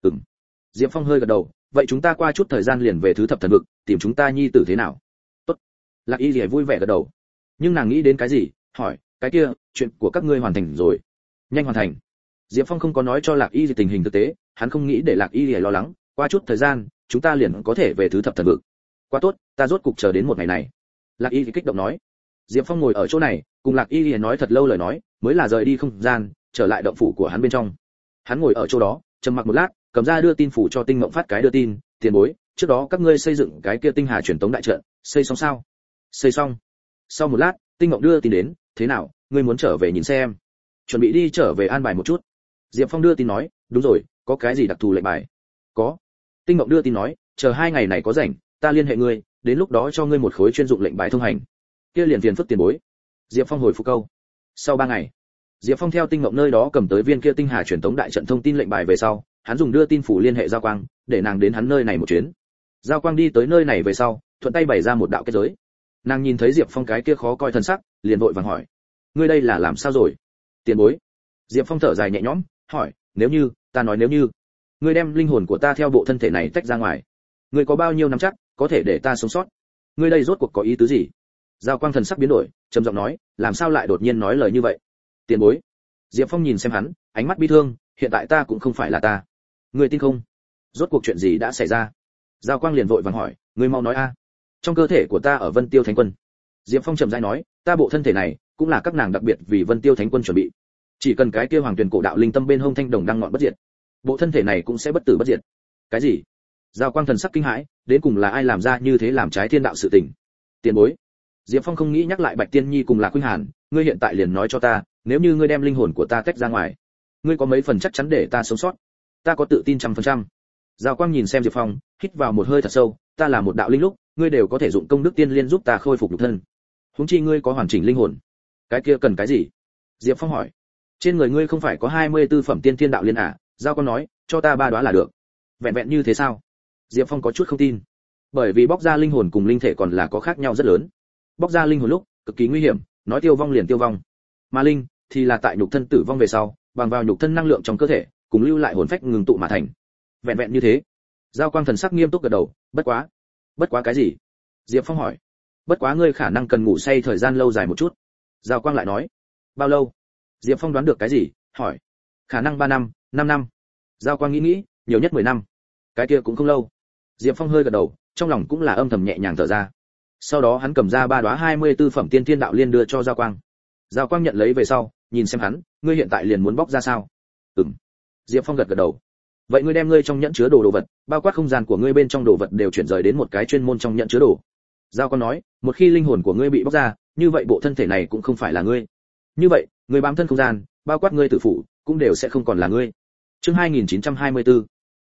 Diệp Phong hơi gật đầu, vậy chúng ta qua chút thời gian liền về thứ thập thần vực, tìm chúng ta nhi tử thế nào? Tốt. Lạc Y vui vẻ gật đầu. Nhưng nàng nghĩ đến cái gì, hỏi, cái kia, chuyện của các ngươi hoàn thành rồi? Nhanh hoàn thành. Diệp Phong không có nói cho Lạc Y tình hình thực tế, hắn không nghĩ để Lạc Y lo lắng, qua chút thời gian, chúng ta liền có thể về thứ thập thần vực. Quá tốt, ta rốt cục chờ đến một ngày này. Lạc Y kích động nói. Diệp Phong ngồi ở chỗ này, cùng Lạc Y nói thật lâu lời nói, mới là rời đi không gian, trở lại động phủ của hắn bên trong. Hắn ngồi ở chỗ đó, trầm mặc một lát, cầm ra đưa tin phủ cho Tinh Mộng phát cái đưa tin, tiền bối, trước đó các ngươi xây dựng cái kia Tinh Hà truyền tống đại trận, xây xong sao? Xây xong. Sau một lát, Tinh Mộng đưa tin đến, thế nào, ngươi muốn trở về nhìn xem? Chuẩn bị đi trở về an bài một chút. Diệp Phong đưa tin nói, đúng rồi, có cái gì đặc thù lệnh bài? Có. Tinh Mộng đưa tin nói, chờ 2 ngày này có rảnh, ta liên hệ ngươi, đến lúc đó cho ngươi một khối chuyên dụng lệnh bài thông hành. Kia liền phiền phức tiền bối. Diệp Phong hồi phục câu. Sau 3 ngày, Diệp Phong theo Tinh Mộng nơi đó cầm tới viên kia Tinh Hà truyền tống đại trận thông tin lệnh bài về sau, hắn dùng đưa tin phủ liên hệ Giao Quang, để nàng đến hắn nơi này một chuyến. Giao Quang đi tới nơi này về sau, thuận tay bày ra một đạo kết giới. Nàng nhìn thấy Diệp Phong cái kia khó coi thần sắc, liền vội vàng hỏi: "Ngươi đây là làm sao rồi?" "Tiền bối." Diệp Phong thở dài nhẹ nhõm, hỏi: "Nếu như, ta nói nếu như, ngươi đem linh hồn của ta theo bộ thân thể này tách ra ngoài, ngươi có bao nhiêu nắm chắc có thể để ta sống sót? Ngươi đây rốt cuộc có ý tứ gì?" Giao Quang thần sắc biến đổi, trầm giọng nói: "Làm sao lại đột nhiên nói lời như vậy?" "Tiền bối." Diệp Phong nhìn xem hắn, ánh mắt bi thương, "Hiện tại ta cũng không phải là ta. Ngươi tin không? Rốt cuộc chuyện gì đã xảy ra?" Giao Quang liền vội vàng hỏi: "Ngươi mau nói a." "Trong cơ thể của ta ở Vân Tiêu Thánh Quân." Diệp Phong chậm rãi nói: "Ta bộ thân thể này cũng là các nàng đặc biệt vì Vân Tiêu Thánh Quân chuẩn bị. Chỉ cần cái kia Hoàng Tuyền cổ đạo linh tâm bên hông thanh đồng đang ngọn bất diệt, bộ thân thể này cũng sẽ bất tử bất diệt." "Cái gì?" Giao Quang thần sắc kinh hãi, đến cùng là ai làm ra như thế làm trái thiên đạo sự tình? "Tiền bối." Diệp Phong không nghĩ nhắc lại Bạch Tiên Nhi cùng Lạc Khuynh Hàn, "Ngươi hiện tại liền nói cho ta, nếu như ngươi đem linh hồn của ta tách ra ngoài, ngươi có mấy phần chắc chắn để ta sống sót?" "Ta có tự tin 100%." Giao Quang nhìn xem Diệp Phong, hít vào một hơi thật sâu, "Ta là một đạo linh lúc, ngươi đều có thể dụng công đức tiên liên giúp ta khôi phục nhục thân. Huống chi ngươi có hoàn chỉnh linh hồn, cái kia cần cái gì?" Diệp Phong hỏi. "Trên người ngươi không phải có 24 phẩm tiên thiên đạo liên à?" Giao Quang nói, "Cho ta 3 đóa là được." "Vẹn vẹn như thế sao?" Diệp Phong có chút không tin. Bởi vì bóc ra linh hồn cùng linh thể còn là có khác nhau rất lớn. Bóc ra linh hồn lúc, cực kỳ nguy hiểm, nói tiêu vong liền tiêu vong. Mà linh thì là tại nhục thân tử vong về sau, bằng vào nhục thân năng lượng trong cơ thể, cùng lưu lại hồn phách ngừng tụ mà thành. Vẹn vẹn như thế. Giao Quang thần sắc nghiêm túc gật đầu, bất quá cái gì?" Diệp Phong hỏi. "Bất quá ngươi khả năng cần ngủ say thời gian lâu dài một chút." Giao Quang lại nói. "Bao lâu?" Diệp Phong đoán được cái gì, hỏi. "Khả năng 3 năm, 5 năm." Giao Quang nghĩ, nhiều nhất 10 năm. Cái kia cũng không lâu. Diệp Phong hơi gật đầu, trong lòng cũng là âm thầm nhẹ nhàng thở ra. Sau đó hắn cầm ra 3 đóa 24 phẩm tiên thiên đạo liên đưa cho Giao Quang. Giao Quang nhận lấy về sau, nhìn xem hắn, "Ngươi hiện tại liền muốn bóc ra sao?" "Ừm." Diệp Phong gật gật đầu. "Vậy ngươi đem ngươi trong nhẫn chứa đồ vật, bao quát không gian của ngươi bên trong đồ vật đều chuyển rời đến một cái chuyên môn trong nhẫn chứa đồ." Giao Quang nói, "Một khi linh hồn của ngươi bị bóc ra, như vậy bộ thân thể này cũng không phải là ngươi. Như vậy, ngươi bám thân không gian, bao quát ngươi tử phụ, cũng đều sẽ không còn là ngươi." Chương 2924.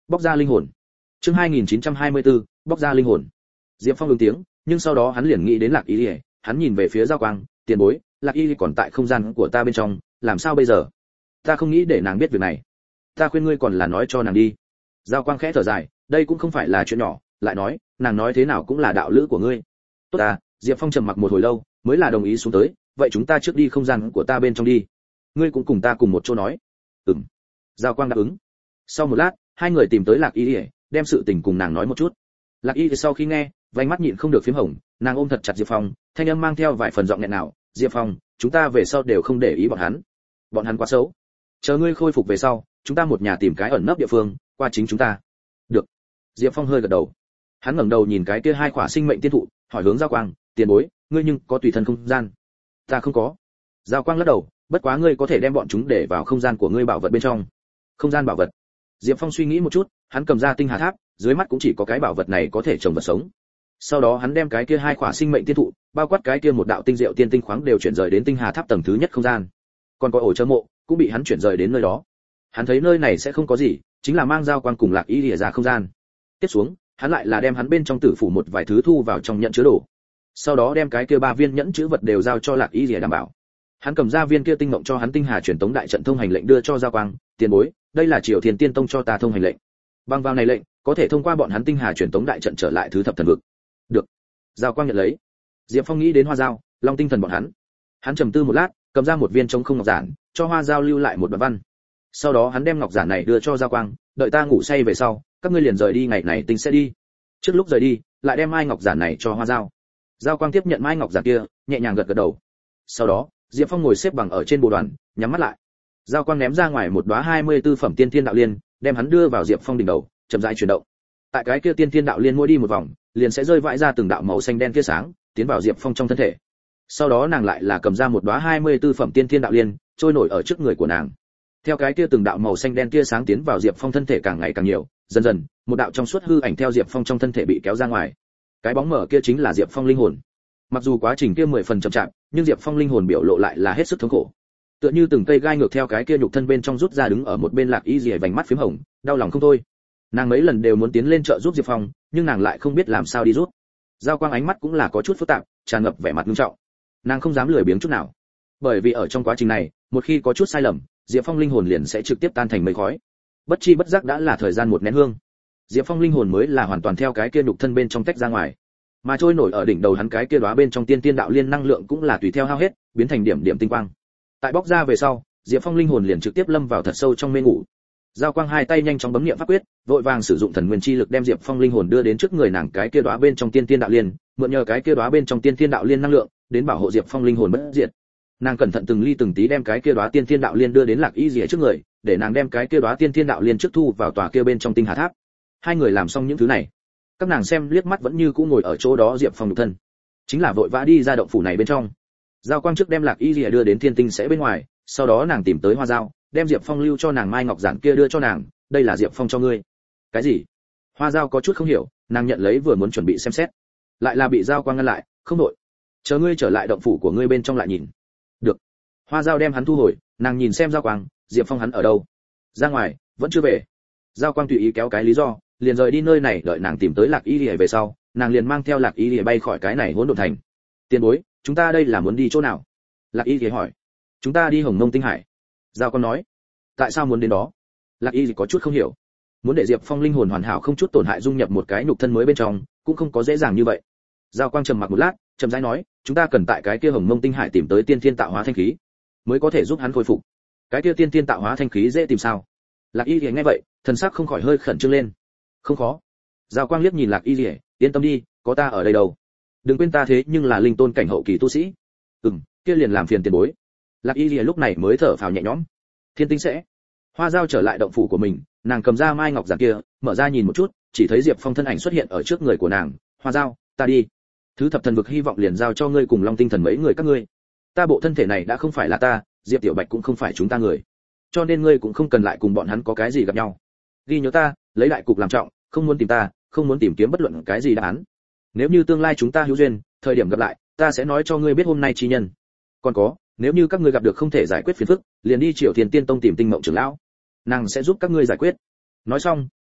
bóc ra linh hồn. Chương 2924, bóc ra linh hồn. Diệp Phong ứng tiếng, nhưng sau đó hắn liền nghĩ đến Lạc Y, hắn nhìn về phía Giao Quang, tiền bối, Lạc Y còn tại không gian của ta bên trong, làm sao bây giờ? Ta không nghĩ để nàng biết việc này. Ta khuyên ngươi còn là nói cho nàng đi. Giao Quang khẽ thở dài, đây cũng không phải là chuyện nhỏ, lại nói, nàng nói thế nào cũng là đạo lữ của ngươi. Tốt à, Diệp Phong trầm mặc một hồi lâu, mới là đồng ý xuống tới, vậy chúng ta trước đi không gian của ta bên trong đi. Ngươi cũng cùng ta cùng một chỗ nói. Ừm. Giao Quang đáp ứng. Sau một lát, hai người tìm tới Lạc Y, đem sự tình cùng nàng nói một chút. Lạc Y sau khi nghe, vành mắt nhịn không được phím hồng, nàng ôm thật chặt Diệp Phong, thanh âm mang theo vài phần giọng nghẹn nào, Diệp Phong, chúng ta về sau đều không để ý bọn hắn quá xấu. Chờ ngươi khôi phục về sau, chúng ta một nhà tìm cái ẩn nấp địa phương, qua chính chúng ta. Được. Diệp Phong hơi gật đầu. Hắn ngẩng đầu nhìn cái kia hai khỏa sinh mệnh tiên thụ, hỏi hướng Giao Quang, tiền bối, ngươi nhưng có tùy thân không gian? Ta không có. Giao Quang lắc đầu, bất quá ngươi có thể đem bọn chúng để vào không gian của ngươi bảo vật bên trong. Không gian bảo vật. Diệp Phong suy nghĩ một chút, hắn cầm ra tinh hà tháp, dưới mắt cũng chỉ có cái bảo vật này có thể trồng vật sống. Sau đó hắn đem cái kia hai khỏa sinh mệnh tiên thụ, bao quát cái kia một đạo tinh diệu tiên tinh khoáng đều chuyển rời đến tinh hà tháp tầng thứ nhất không gian. Còn có ổ chớ mộ, cũng bị hắn chuyển rời đến nơi đó. Hắn thấy nơi này sẽ không có gì, chính là mang Giao Quang cùng Lạc Y lìa ra không gian. Tiếp xuống, hắn lại là đem hắn bên trong tử phủ một vài thứ thu vào trong nhận chứa đồ. Sau đó đem cái kia ba viên nhẫn chứa vật đều giao cho Lạc Y lìa đảm bảo. Hắn cầm ra viên kia tinh mộng cho hắn tinh hà truyền tống đại trận thông hành lệnh đưa cho Giao Quang, tiền bối, đây là Triều Thiên Tiên Tông cho ta thông hành lệnh. Bằng vào này lệnh, có thể thông qua bọn hắn tinh hà truyền tống đại trận trở lại thứ thập thần vực. Được. Giao Quang nhận lấy. Diệp Phong nghĩ đến Hoa Dao, Long Tinh Thần bọn hắn. Hắn trầm tư một lát, cầm ra một viên trống không ngọc giản, cho Hoa Dao lưu lại một đoạn văn. Sau đó hắn đem ngọc giản này đưa cho Giao Quang, đợi ta ngủ say về sau, các ngươi liền rời đi, ngày này tính sẽ đi. Trước lúc rời đi, lại đem mai ngọc giản này cho Hoa Dao. Giao Quang tiếp nhận mai ngọc giản kia, nhẹ nhàng gật gật đầu. Sau đó, Diệp Phong ngồi xếp bằng ở trên bồ đoàn, nhắm mắt lại. Giao Quang ném ra ngoài một đóa 24 phẩm tiên thiên đạo liên, đem hắn đưa vào Diệp Phong đỉnh đầu, chậm rãi chuyển động. Tại cái kia tiên thiên đạo liên mỗi đi một vòng, liền sẽ rơi vãi ra từng đạo màu xanh đen tia sáng, tiến vào Diệp Phong trong thân thể. Sau đó nàng lại là cầm ra một đóa 24 phẩm tiên thiên đạo liên, trôi nổi ở trước người của nàng. Theo cái kia từng đạo màu xanh đen tia sáng tiến vào Diệp Phong thân thể càng ngày càng nhiều, dần dần, một đạo trong suốt hư ảnh theo Diệp Phong trong thân thể bị kéo ra ngoài. Cái bóng mở kia chính là Diệp Phong linh hồn. Mặc dù quá trình kia 10 phần chậm chạp, nhưng Diệp Phong linh hồn biểu lộ lại là hết sức thống khổ. Tựa như từng cây gai ngược theo cái kia nhục thân bên trong rút ra, đứng ở một bên Lạc Y Liễu vành mắt phím hồng, đau lòng không thôi. Nàng mấy lần đều muốn tiến lên trợ giúp Diệp Phong, nhưng nàng lại không biết làm sao đi rút. Giao Quang ánh mắt cũng là có chút phức tạp, tràn ngập vẻ mặt nghiêm trọng. Nàng không dám lười biếng chút nào, bởi vì ở trong quá trình này, một khi có chút sai lầm, Diệp Phong linh hồn liền sẽ trực tiếp tan thành mây khói. Bất chi bất giác đã là thời gian một nén hương. Diệp Phong linh hồn mới là hoàn toàn theo cái kia nhục thân bên trong tách ra ngoài, mà trôi nổi ở đỉnh đầu hắn cái kia đóa bên trong tiên tiên đạo liên năng lượng cũng là tùy theo hao hết, biến thành điểm điểm tinh quang. Tại bóc ra về sau, Diệp Phong linh hồn liền trực tiếp lâm vào thật sâu trong mê ngủ. Giao Quang hai tay nhanh chóng bấm niệm pháp quyết, vội vàng sử dụng thần nguyên chi lực đem Diệp Phong linh hồn đưa đến trước người nàng cái kia đóa bên trong tiên tiên đạo liên, mượn nhờ cái kia đóa bên trong tiên tiên đạo liên năng lượng, đến bảo hộ Diệp Phong linh hồn bất diệt. Nàng cẩn thận từng ly từng tí đem cái kia đóa tiên tiên đạo liên đưa đến Lạc Y Liễu trước người, để nàng đem cái kia đóa tiên tiên đạo liên trước thu vào tòa kia bên trong tinh hà tháp. Hai người làm xong những thứ này, các nàng xem liếc mắt vẫn như cũ ngồi ở chỗ đó Diệp Phong nhục thân, chính là vội vã đi ra động phủ này bên trong. Giao Quang trước đem Lạc Y Liễu đưa đến thiên tinh sẽ bên ngoài, sau đó nàng tìm tới Hoa Dao, đem Diệp Phong lưu cho nàng mai ngọc giản kia đưa cho nàng, đây là Diệp Phong cho ngươi. Cái gì? Hoa Dao có chút không hiểu, nàng nhận lấy vừa muốn chuẩn bị xem xét, lại là bị Giao Quang ngăn lại, không đổi, chờ ngươi trở lại động phủ của ngươi bên trong lại nhìn. Được. Hoa Dao đem hắn thu hồi, nàng nhìn xem Giao Quang, Diệp Phong hắn ở đâu? Ra ngoài, vẫn chưa về. Giao Quang tùy ý kéo cái lý do, liền rời đi nơi này, đợi nàng tìm tới Lạc Y Liễu về sau, nàng liền mang theo Lạc Y Liễu bay khỏi cái này hỗn độn thành. Tiền bối, chúng ta đây là muốn đi chỗ nào? Lạc Y Liễu hỏi. Chúng ta đi Hồng Mông Tinh Hải. Giao Quang nói. Tại sao muốn đến đó? Lạc Y có chút không hiểu. Muốn để Diệp Phong linh hồn hoàn hảo không chút tổn hại dung nhập một cái nhục thân mới bên trong, cũng không có dễ dàng như vậy. Giao Quang trầm mặc một lát, trầm rãi nói, chúng ta cần tại cái kia Hồng Mông Tinh Hải tìm tới tiên thiên tạo hóa thanh khí, mới có thể giúp hắn khôi phục. Cái kia tiên thiên tạo hóa thanh khí dễ tìm sao? Lạc Y nghe vậy, thần sắc không khỏi hơi khẩn trương lên. Không khó. Giao Quang liếc nhìn Lạc Y, yên tâm đi, có ta ở đây đâu. Đừng quên ta thế nhưng là linh tôn cảnh hậu kỳ tu sĩ. Kia liền làm phiền tiền bối. Lạc Y lúc này mới thở phào nhẹ nhõm. Thiên tinh sẽ. Hoa Dao trở lại động phủ của mình, nàng cầm ra mai ngọc giản kia, mở ra nhìn một chút, chỉ thấy Diệp Phong thân ảnh xuất hiện ở trước người của nàng. Hoa Dao, ta đi. Thứ thập thần vực hy vọng liền giao cho ngươi cùng Long Tinh Thần mấy người các ngươi. Ta bộ thân thể này đã không phải là ta, Diệp Tiểu Bạch cũng không phải chúng ta người, cho nên ngươi cũng không cần lại cùng bọn hắn có cái gì gặp nhau. Ghi nhớ ta, lấy đại cục làm trọng, không muốn tìm ta, không muốn tìm kiếm bất luận cái gì đáp án. Nếu như tương lai chúng ta hữu duyên, thời điểm gặp lại, ta sẽ nói cho ngươi biết hôm nay chi nhân. Còn có, nếu như các ngươi gặp được không thể giải quyết phiền phức, liền đi Triều Thiên Tiên Tông tìm Tinh Mộng trưởng lão, nàng sẽ giúp các ngươi giải quyết. Nói xong,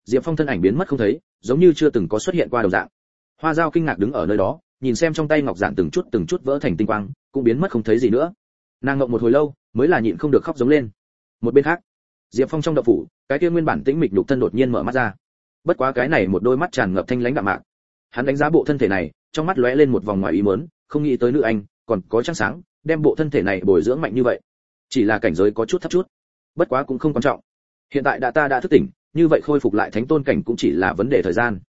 Diệp Phong thân ảnh biến mất không thấy, giống như chưa từng có xuất hiện qua đồng dạng. Hoa Dao kinh ngạc đứng ở nơi đó, nhìn xem trong tay ngọc giản từng chút vỡ thành tinh quang, cũng biến mất không thấy gì nữa. Nàng ngậm một hồi lâu, mới là nhịn không được khóc giống lên. Một bên khác, Diệp Phong trong động phủ, cái kia nguyên bản tĩnh mịch nhục thân đột nhiên mở mắt ra. Bất quá cái này một đôi mắt tràn ngập thanh lãnh đạm mạc. Hắn đánh giá bộ thân thể này, trong mắt lóe lên một vòng ngoài ý muốn, không nghĩ tới nữ anh còn có trăng sáng, đem bộ thân thể này bồi dưỡng mạnh như vậy. Chỉ là cảnh giới có chút thấp chút. Bất quá cũng không quan trọng. Hiện tại ta đã thức tỉnh, như vậy khôi phục lại thánh tôn cảnh cũng chỉ là vấn đề thời gian.